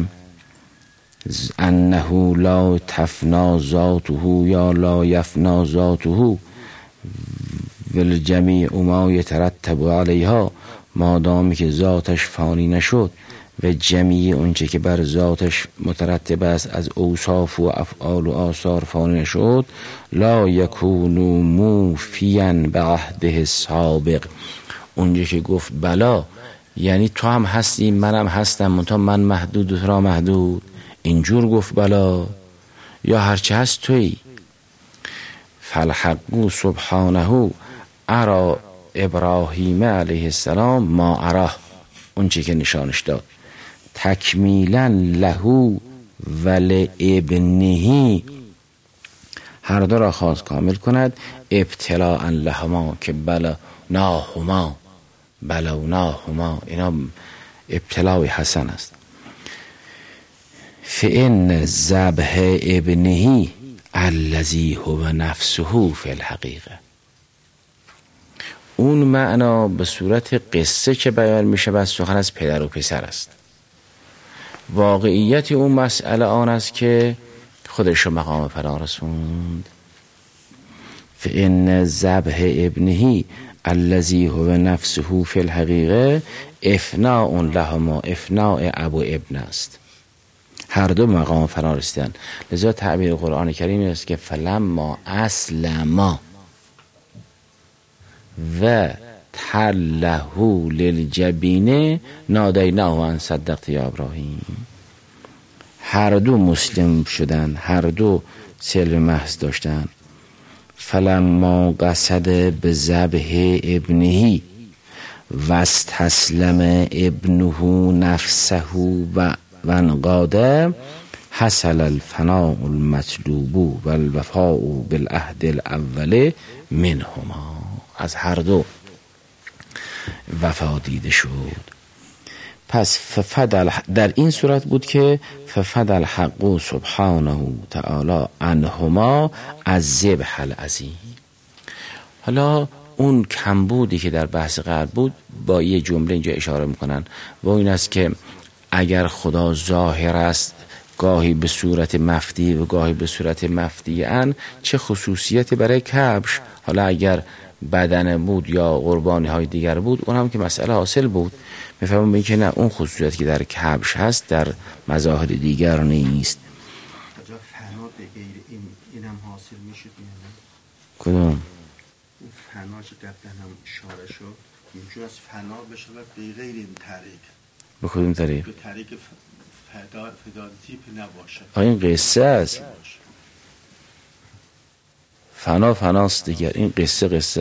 انه لا تفنا ذاته یا لا یفنا ذاته والجمیع ما یترتب علیها، ما دامی که ذاتش فانی نشد و جمیع اونچه که بر ذاتش مترتب است از اوصاف و افعال و آثار فانی نشد، لا یکونو موفیا به عهده سابق. اونجا که گفت بلا یعنی تو هم هستی منم هستم منتها من محدود و تو را محدود، اینجور گفت بلا یا هرچه هست تویی. فالحق سبحانه ارا ابراهیم علیه السلام ما اراه، اونچه که نشانش داد، تکمیلا لهو و لابنه، هر دو را خواست کامل کند، ابتلاء لهما که بلوناهما، اینا ابتلاء حسن است. فإن ذبح ابنه الذی هو نفسه فی الحقیقه، اون معنا به صورت قصه که بیان میشه بس سخن از پدر و پسر است. واقعیت اون مسئله آن است که خودش رو مقام فرا رسوند. فإن ذبح ابنه الذی هو نفسه فی الحقیقه افناء لهما، افناء ابو ابن است، هر دو مقام فرا رسیدن. لذا تعبیر قرآن کریم است که فلما اسلما و تله للجبین نادیناه ان صدقت یا ابراهیم، هر دو مسلم شدن، هر دو سلم محض داشتن. فلما قصد به ذبح ابنه و استسلم ابنه نفسه و انقاده حصل الفناء المطلوب و الوفاء بالعهد الاول منهما، از هر دو وفا دیده شد. پس در این صورت بود که ففد الحق سبحانه تعالی عنهما از ذبح العظیم. حالا اون کمبودی که در بحث قبل بود با یه جمله اینجا اشاره میکنن و این است که اگر خدا ظاهر است گاهی به صورت مفدی و گاهی به صورت مفدیعن، چه خصوصیتی برای کبش، حالا اگر بدن بود یا قربانی های دیگر بود اون هم که مسئله حاصل بود. میفهمم که نه، اون خصوصیتی که در کبش هست در مظاهر دیگر نیست. کجا فنا به غیر این هم حاصل میشه بیانه؟ کدوم؟ اون فنا که قبلا هم اشاره شد اینجور از فنا بشه به غیر این طریق. به کدوم طریق؟ به طریق فداد تیپ نباشه. این قصه است. فنا فناست دیگر، این قصه است.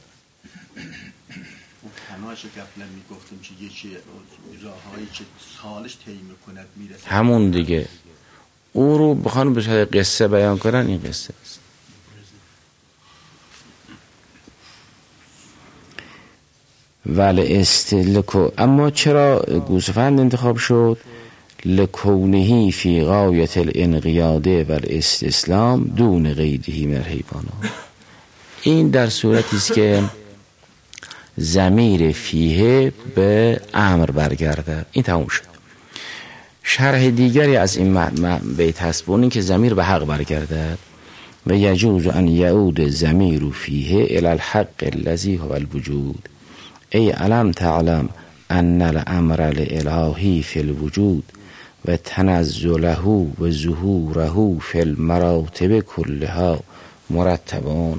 اون فناش که قبلا میگفتم که یکی راههایی که سالش طی میکند میرسه، همون دیگه. او رو بخوان به شکل قصه بیان کنن، این قصه است. اما چرا گوسفند انتخاب شد؟ لکونه فی غایت الانقیاد و الاستسلام دون غیره من الحیوانات. این در صورتی است که ضمیر فیه به امر برگرده. این تموم شد. شرح دیگری از این بیت هست به این که ضمیر به حق برگردد و یجوز ان یعود ضمیر فیه الی الحق الذی هو الوجود ای علم تعلم ان الامر الالهی فی الوجود و تنزله و ظهوره فی المراتب کلها مرتبون.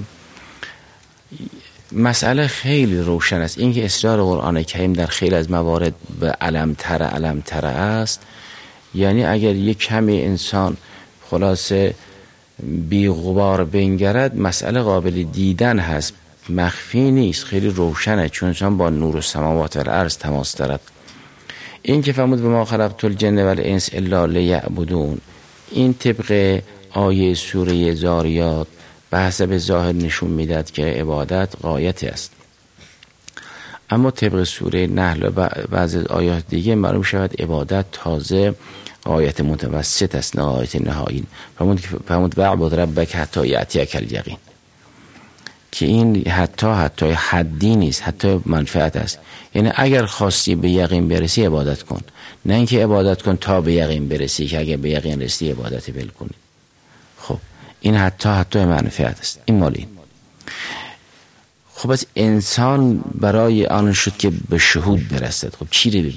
مسئله خیلی روشن است. این که اصرار قرآن کریم در خیلی از موارد به علم تره است، یعنی اگر یک کمی انسان خلاصه بی غبار بنگرد مسئله قابل دیدن هست، مخفی نیست، خیلی روشنه، چون انسان با نور السماوات و الارض تماس دارد. این که فرمود و ما خلقت الجن و الانس الا لیعبدون، این طبق آیه سوره ذاریات به حسب ظاهر نشون میداد که عبادت غایت است، اما طبق سوره نحل و بعضی آیات دیگه معلوم شود عبادت تازه غایت متوسط است، نه غایت نهایی. فرمود وعبد ربک حتی یأتیک الیقین، که این حتی حدی نیست، حتی منفعت است. یعنی اگر خواستی به یقین برسی عبادت کن، نه اینکه عبادت کن تا به یقین برسی که اگر به یقین رسی عبادت ول کنی. خب این حتی منفعت است. این مال این. خب از انسان برای آن شد که به شهود برسد. خب چی رو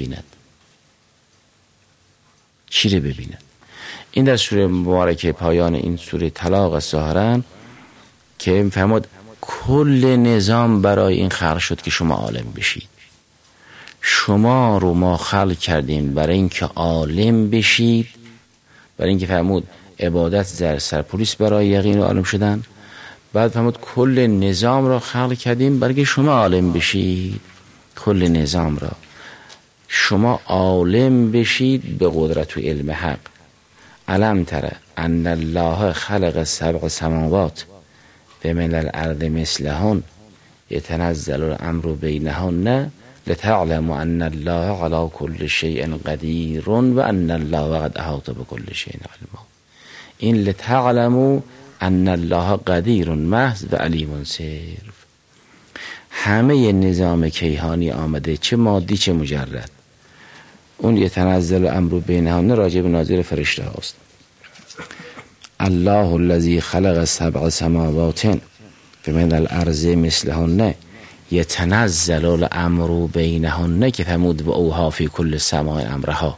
ببیند؟ این در سوره مبارکه پایان این سوره طلاق است ظاهراً که می‌فرماد کل نظام برای این خلق شد که شما عالم بشید. شما رو ما خلق کردیم برای اینکه عالم بشید، برای اینکه فرمود عبادت در سرپولیس برای یقین و عالم شدن. بعد فرمود کل نظام را خلق کردیم برای که شما عالم بشید. کل نظام را شما عالم بشید به قدرت و علم حق. علم تره ان الله خلق 7 سماوات و من الارض مثلهن یتنزل الامر بینهن لتعلموا ان الله على كل شيء قدیر و ان الله قد احاط بكل شيء علما. این لتعلموا ان الله قدیر محض و علیم صرف. همه نظام کیهانی آمده، چه مادی چه مجرد. اون یتنزل الامر بینهن راجع به نازل فرشته هاست. الله الذي خلق 7 سماوات و من الارض مثلهن یتنزل الامر بینهن که فرمود و اوها فی کل سماء امرها.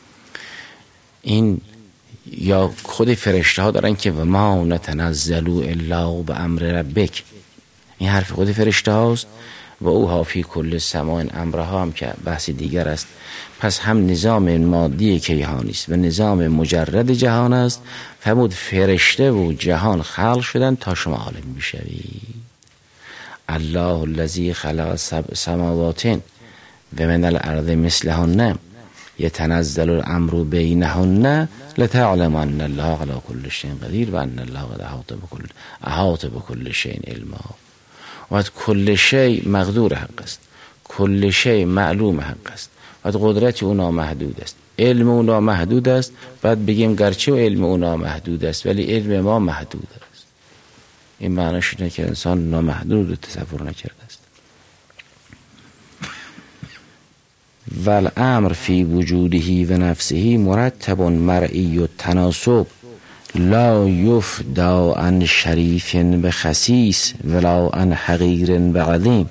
این یا خود فرشته ها دارن که و ما نتنزل الا بامر ربک، این حرف خود فرشته هاست. و اوها فی کل سماء امرها هم که بحث دیگر است. پس هم نظام مادی کیهانی است و نظام مجرد جهان است. فرمود فرشته و جهان خلق شدن تا شما عالم بشوید. الله الذی خلق 7 سماوات و من الارض مثلهن یتنزل الامر بینهن لتعلموا ان الله على كل شيء قدیر و ان الله قد احاط بكل شيء علما. و کل شیء مقدور حق است، کل شیء معلوم حق است و قدرت اونا محدود است، علم اونا محدود است. بعد بگیم گرچه علم اونا محدود است ولی علم ما محدود است. این معنیش اینه که انسان نامحدود رو تصور نکرده است. والامر فی وجوده و نفسه مرتب مرئی التناسب لا یفدا عن شریف بخسیس ولا عن حقیر بعظیم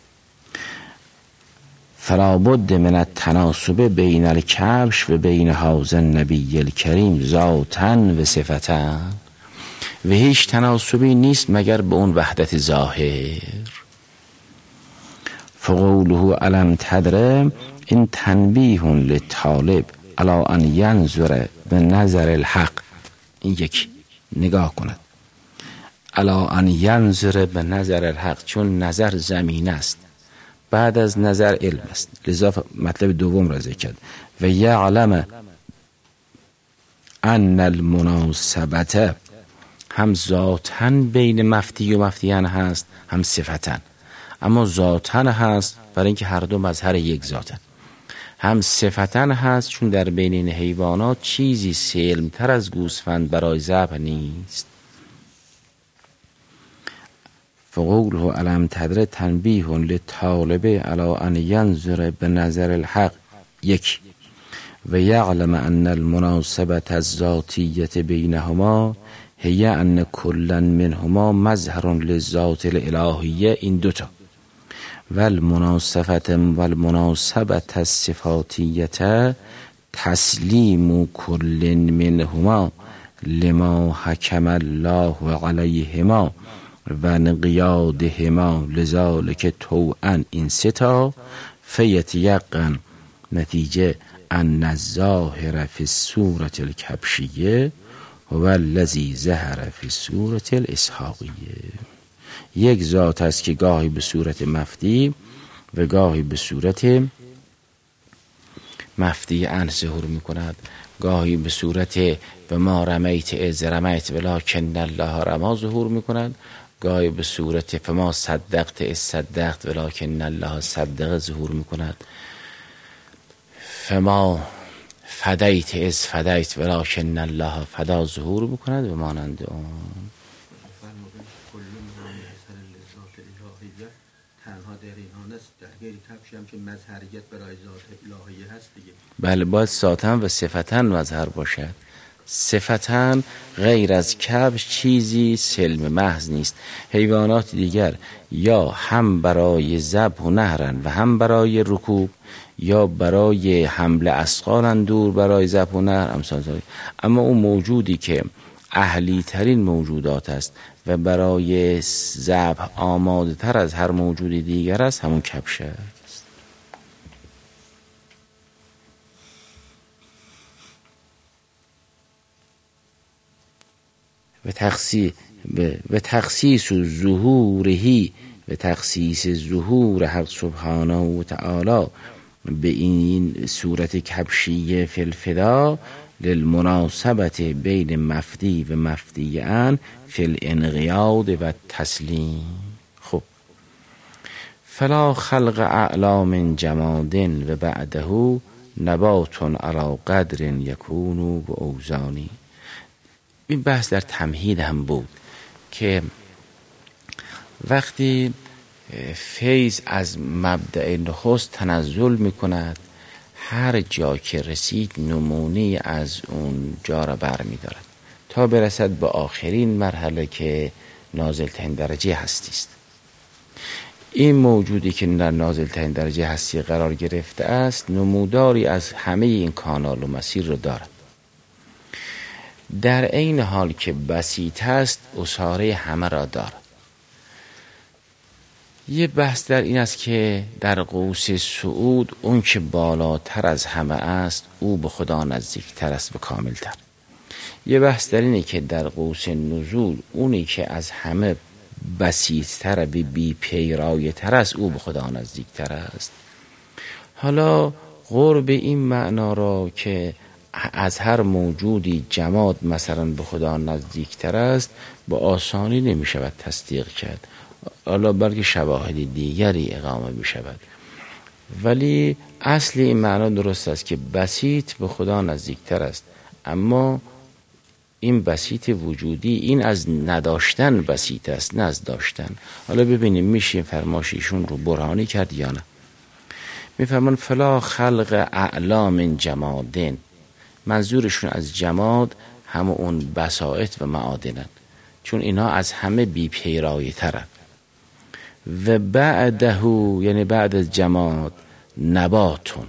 فلا بد من التناسب بین الکبش و بین هذا النبی الکریم ذاتا و صفتا. و هیچ تناسبی نیست مگر به اون وحدت ظاهر. فقوله علم تدره این تنبیه للطالب علی ان ینظر به نظر الحق. این یک نگاه کند الا ان ینظر به نظر الحق، چون نظر زمین است، بعد از نظر علم است، لذا مطلب دوم را ذکر کرد. و یعلم ان المناسبت هم ذاتاً بین مفتی و مفتیان هست، هم صفتاً. اما ذاتاً هست برای اینکه هر دو مظهر یک ذاتن، هم صفتاً هست چون در بین این حیوانات چیزی سلمتر از گوسفند برای ذبح نیست. فقوله علم تدر تنبیه للطالب علی ان ینظر بنظر الحق. یک، و یعلم ان المناسبة الذاتیة بینهما هی ان کلا منهما مظهر للذات الالهیه. این دوتا والمناسبة الصفاتیة تسلیم کل منهما لما حکم الله علیهما و انقیادهما لذالک طوعا. این ستا فیتیقن نتیجه ان الظاهر فی الصورة الکبشیه هو الذی ظهر فی الصورة الاسحاقیه. یک ذات است که گاهی به صورت مفدی و گاهی به صورت مفدی ان ظهور می کند، گاهی به صورت و ما رمیت اذ رمیت ولکن الله رمی ظهور می کند، گاهی به صورت فما صدقت اذ صدقت ولکن الله صدق ظهور می کند، فما فدیت اذ فدیت ولکن الله فدا ظهور می کند و مانند اون. تنها در اینان است، در غیر کبش هم که مظهریت برای ذات الهیه هست دیگه. بله، باید ذاتاً و صفتاً مظهر باشد. صفتاً غیر از کبش چیزی سلم محض نیست. حیوانات دیگر یا هم برای ذبح و نهرن و هم برای رکوب، یا برای حمل اثقالن دور برای ذبح و نهر امثال ذلک. اما اون موجودی که اهلی ترین موجودات است و برای ذبح آماده تر از هر موجود دیگر است، همون کبش است. و تخصیص ظهورهی و تخصیص ظهور حق سبحانه و تعالی به این صورت کبشیه فی الفدا للمناسبت بین مفدی و مفدیان فی الانقیاد و تسلیم. خب، فلا خلق اعلا من جماد و بعده نبات علی قدر یکون و اوزانی. این بحث در تمهید هم بود که وقتی فیض از مبدأ نخست تنزل می کند، هر جا که رسید نمونه از اون جا را بر می دارد تا برسد به آخرین مرحله که نازل ترین درجه هستی است. این موجودی که در نازل ترین درجه هستی قرار گرفته است نموداری از همه این کانال و مسیر رو دارد، در عین حال که بسیط است اساره همه را دارد. یه بحث در این است که در قوس صعود اون که بالاتر از همه است او به خدا نزدیکتر است و کاملتر. یه بحث در اینه که در قوس نزول اونی که از همه بسیطتر و بی پیرایه تر است او به خدا نزدیکتر است. حالا قرب این معنا را که از هر موجودی جماد مثلا به خدا نزدیکتر است با آسانی نمی شود تصدیق کرد، حالا بلکه شواهد دیگری اقامه می شود. ولی اصل این معنا درست است که بسیط به خدا نزدیکتر است، اما این بسیط وجودی این از نداشتن بسیط است نه از داشتن. حالا ببینیم میشه فرماشیشون رو برهانی کرد یا نه. میفرمان فلا خلق اعلا من جمادن، منظورشون از جماد همه اون بسائط و معادنن، چون اینا از همه بی پیرایه ترن. و بعده یعنی بعد از جماد نباتون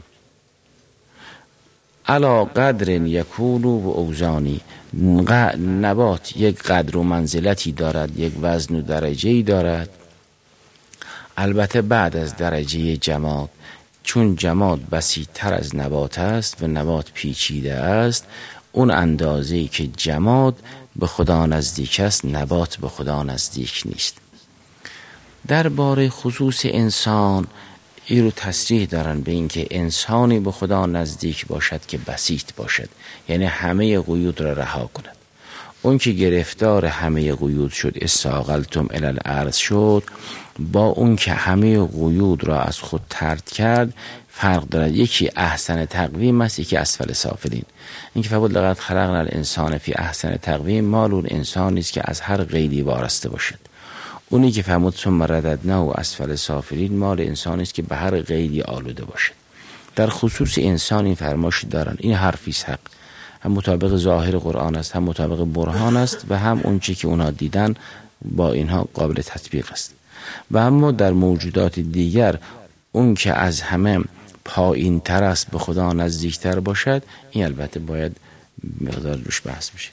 علا قدر یکونو و اوزانی. نبات یک قدر و منزلتی دارد، یک وزن و درجه‌ای دارد، البته بعد از درجه جماد، چون جماد بسیط‌تر از نبات است و نبات پیچیده است. اون اندازه‌ای که جماد به خدا نزدیک است نبات به خدا نزدیک نیست. درباره خصوص انسان این رو تصریح دارن به این که انسانی به خدا نزدیک باشد که بسیط باشد، یعنی همه قیود را رها کند. اون که گرفتار همه قیود شد استاقلتم الی الارض شد، با اون که همه قیود را از خود طرد کرد فرق دارد. یکی احسن تقویم است، یکی اسفل سافلین. این که فبود لقد خلقنا الانسان فی احسن تقویم، مال اون انسانی است که از هر قیدی وارسته باشد. اونی که فرمود ثم رددناه اسفل سافلین مال انسانی است که به هر قیدی آلوده باشه. در خصوص انسان این فرمایش دارن، این حرفی است حق، هم مطابق ظاهر قرآن است، هم مطابق برهان است و هم اون چیزی که اونها دیدن با اینها قابل تطبیق است. و اما در موجودات دیگر اون که از همه پایین تر است به خدا نزدیکتر باشد، این البته باید مقدار روش بحث میشه.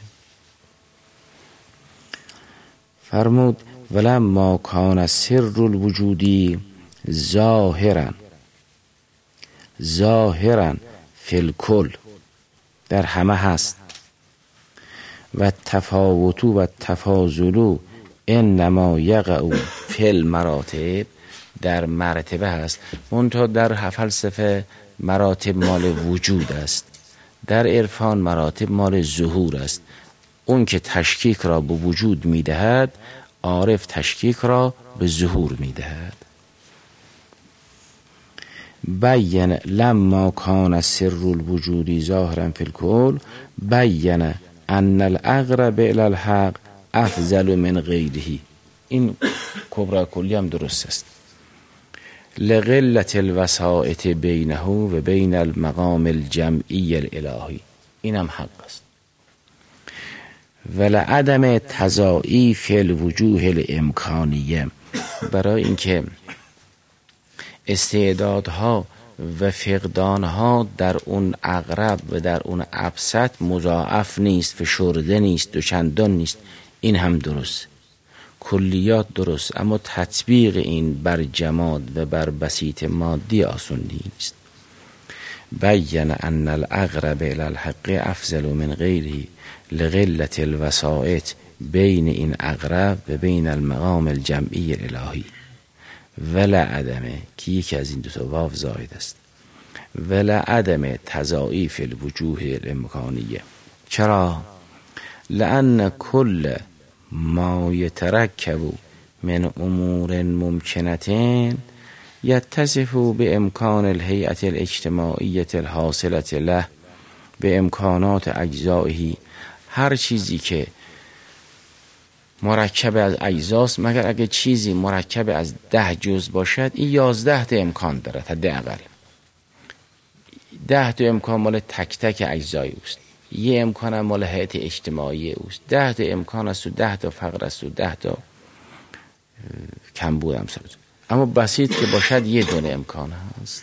فرمود ولما کان سر الوجودی ظاهرا فی الکل، در همه هست، و تفاوت و تفاضل انما یقع فی المراتب، در مرتبه هست. منتها در فلسفه مراتب مال وجود است، در عرفان مراتب مال ظهور است. اون که تشکیک را به وجود میدهد، عارف تشکیک را به ظهور میدهد. بین لما کان سر الوجود ظاهرا فی الکل بین ان الاقرب الی الحق افضل من غیره. این کبرا کلی هم درست است. لقلت الوسائط بینه و بین المقام الجمعی الالهی، این هم حق است. ولعدم تضاعیف الوجوه الامکانیه، برای اینکه استعدادها و فقدانها در اون اقرب و در اون ابسط مضاعف نیست، فشرده نیست، دوچندان نیست. این هم درست، کلیات درست، اما تطبیق این بر جماد و بر بسیط مادی آسان نیست. بین ان الاقرب الی الحق افضل من غیره لقلت الوسائط بین این اقرب و بین المقام الجمعی الالهی. ولا عدمه که یکی از این دوتا واو زاید است، ولا عدم تضاعیف الوجوه الامکانیه. چرا؟ لأن کل ما یترکب من امور ممکنتین یتصف به امکان الهیئت الاجتماعیت الحاصلت له به امکانات اجزائه. هر چیزی که مرکب از اجزاست، مگر اگه چیزی مرکب از 10 جزء باشد، این 11 تا امکان دارد حداقل. 10 تا امکان مال تک تک اجزای اوست، یه امکان هم مال هیئت اجتماعی اوست، 10 تا امکان است و 10 تا فقر است و 10 تا کمبود هم سرد. اما بسیط که باشد یه دونه امکان هست.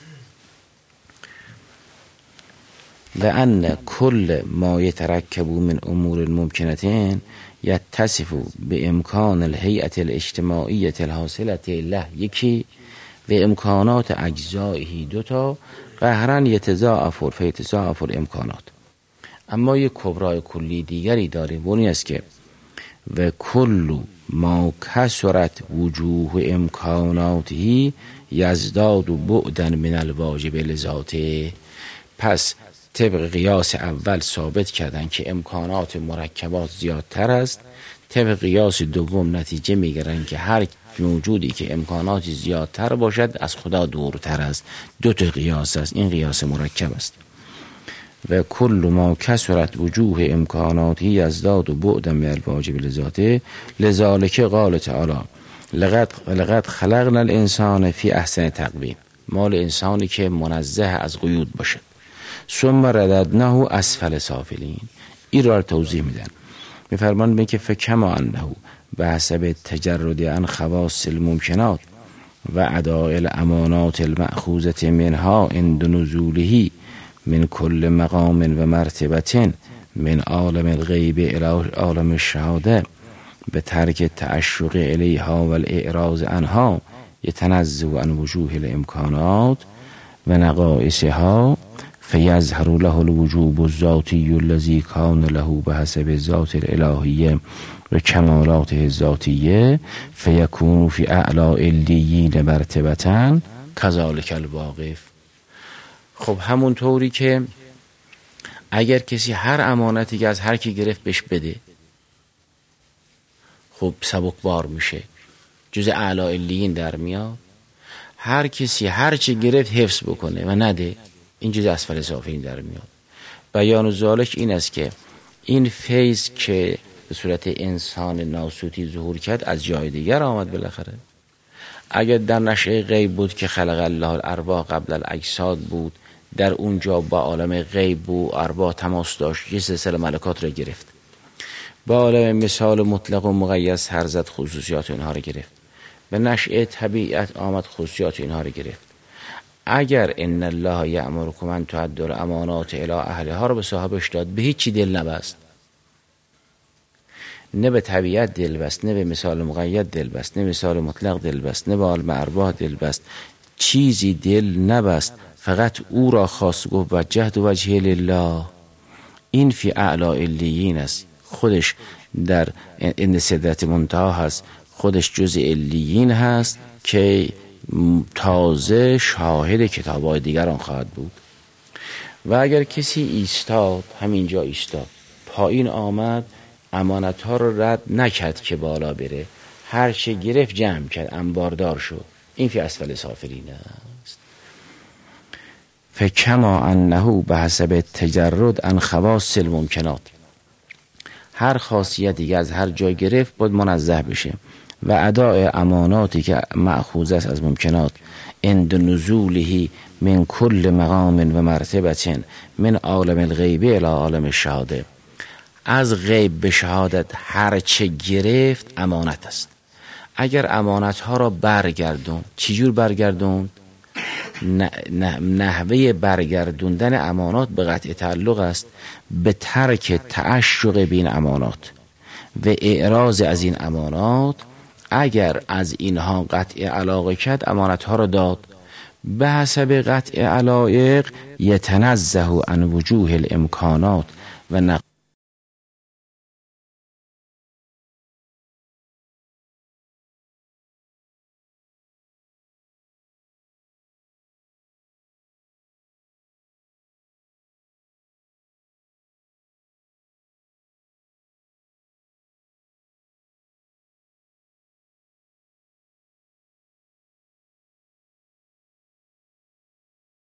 لأن کل ما یترکب من امور الممکنتین یتصف به امکان الهیئت الاجتماعیت الحاصلت له یکی و امکانات اجزائه دوتا قهرن یتضاعف فیتضاعف الامکانات. اما یک کبرای کلی دیگری داریم، اونی است که و کل ما کسرت وجوه امکاناته یزداد بعدا من الواجب لذاته. پس طبق قیاس اول ثابت کردن که امکانات مرکبات زیادتر است، طبق قیاس دوم نتیجه میگیرن که هر موجودی که امکاناتی زیادتر باشد از خدا دورتر است. دو تا قیاس است، این قیاس مرکب است. و کل ما کسرت وجوه امکاناتی یزداد بعدا من الواجب لذاته لذالک قال تعالی لقد خلقنا الانسان فی احسن تقویم. مال انسانی که منزه از قیود باشد. ثم رددناه اسفل سافلین. این را توضیح میدن، میفرمان که فکما انه به حسب تجرد عن خواص الممکنات و اداء الامانات المأخوذة منها عند نزوله من کل مقام و مرتبة من عالم الغیب الى عالم الشهاده به ترک تعشق الیها و الاعراض عنها یتنزه عن وجوه الامکانات و نقائصها فیظهر له الوجوب الذاتی الذی کان له به حسب ذات الالهیه و کمالات ذاتیه فیکون فی اعلی علیین مرتبة کذالک الواقف. خب همون طوری که اگر کسی هر امانتی که از هر کی گرفت بهش بده، خب سبکبار میشه، جز اعلی علیین در میاد. هر کسی هر چی گرفت حفظ بکنه و نده، این جز اسفل سافلین در میاد. بیان ذالک این است که این فیض که به صورت انسان ناسوتی ظهور کرد از جای دیگر آمد بالاخره. اگر در نشأه غیب بود که خلق الله الارواح قبل الاجساد بود، در اونجا با عالم غیب و ارواح تماس داشت، یه سلسله ملکات را گرفت، با عالم مثال مطلق و مقید سر زد، خصوصیات اینها را گرفت، به نشأه طبیعت آمد، خصوصیات اینها را گرفت. اگر ان الله یأمرکم ان تؤدوا الامانات الی اهلها رو به صاحبش داد، به هیچی دل نبست، نه به طبیعت دل بست، نه به مثال مقید دل بست، نه مثال مطلق دل بست، نه به عالم ارواح دل بست، چیزی دل نبست، فقط او را خواست، گفت وجهت وجهی لله. این فی اعلی علیین است، خودش در این سدرت منتهی هست، خودش جز علیین هست که تازه شاهد کتاب‌های دیگران خواهد بود. و اگر کسی ایستاد، همینجا ایستاد، پایین آمد، امانت‌ها رو رد نکرد که بالا بره، هر چه گرفت جمع کرد، انباردار شد، این فی اسفل سافلین است. فکما انه به حسب تجرد عن خواص الممکنات، هر خاصیتی که از هر جای گرفت باید منزه بشه، و اداء اماناتی که مأخوذ است از ممکنات، عند نزوله من کل مقام و مرتبه من عالم الغیب الی عالم الشهاده، از غیب به شهادت هر چه گرفت امانت است. اگر امانت ها را برگردون، چجور برگردون؟ نحوه برگردوندن امانات به قطع تعلق است به ترک تعشق بین امانات و اعراض از این امانات. اگر از اینها قطع علاقه کرد، امانت ها را داد، به حسب قطع علایق یتنزه عن وجوه الامکانات و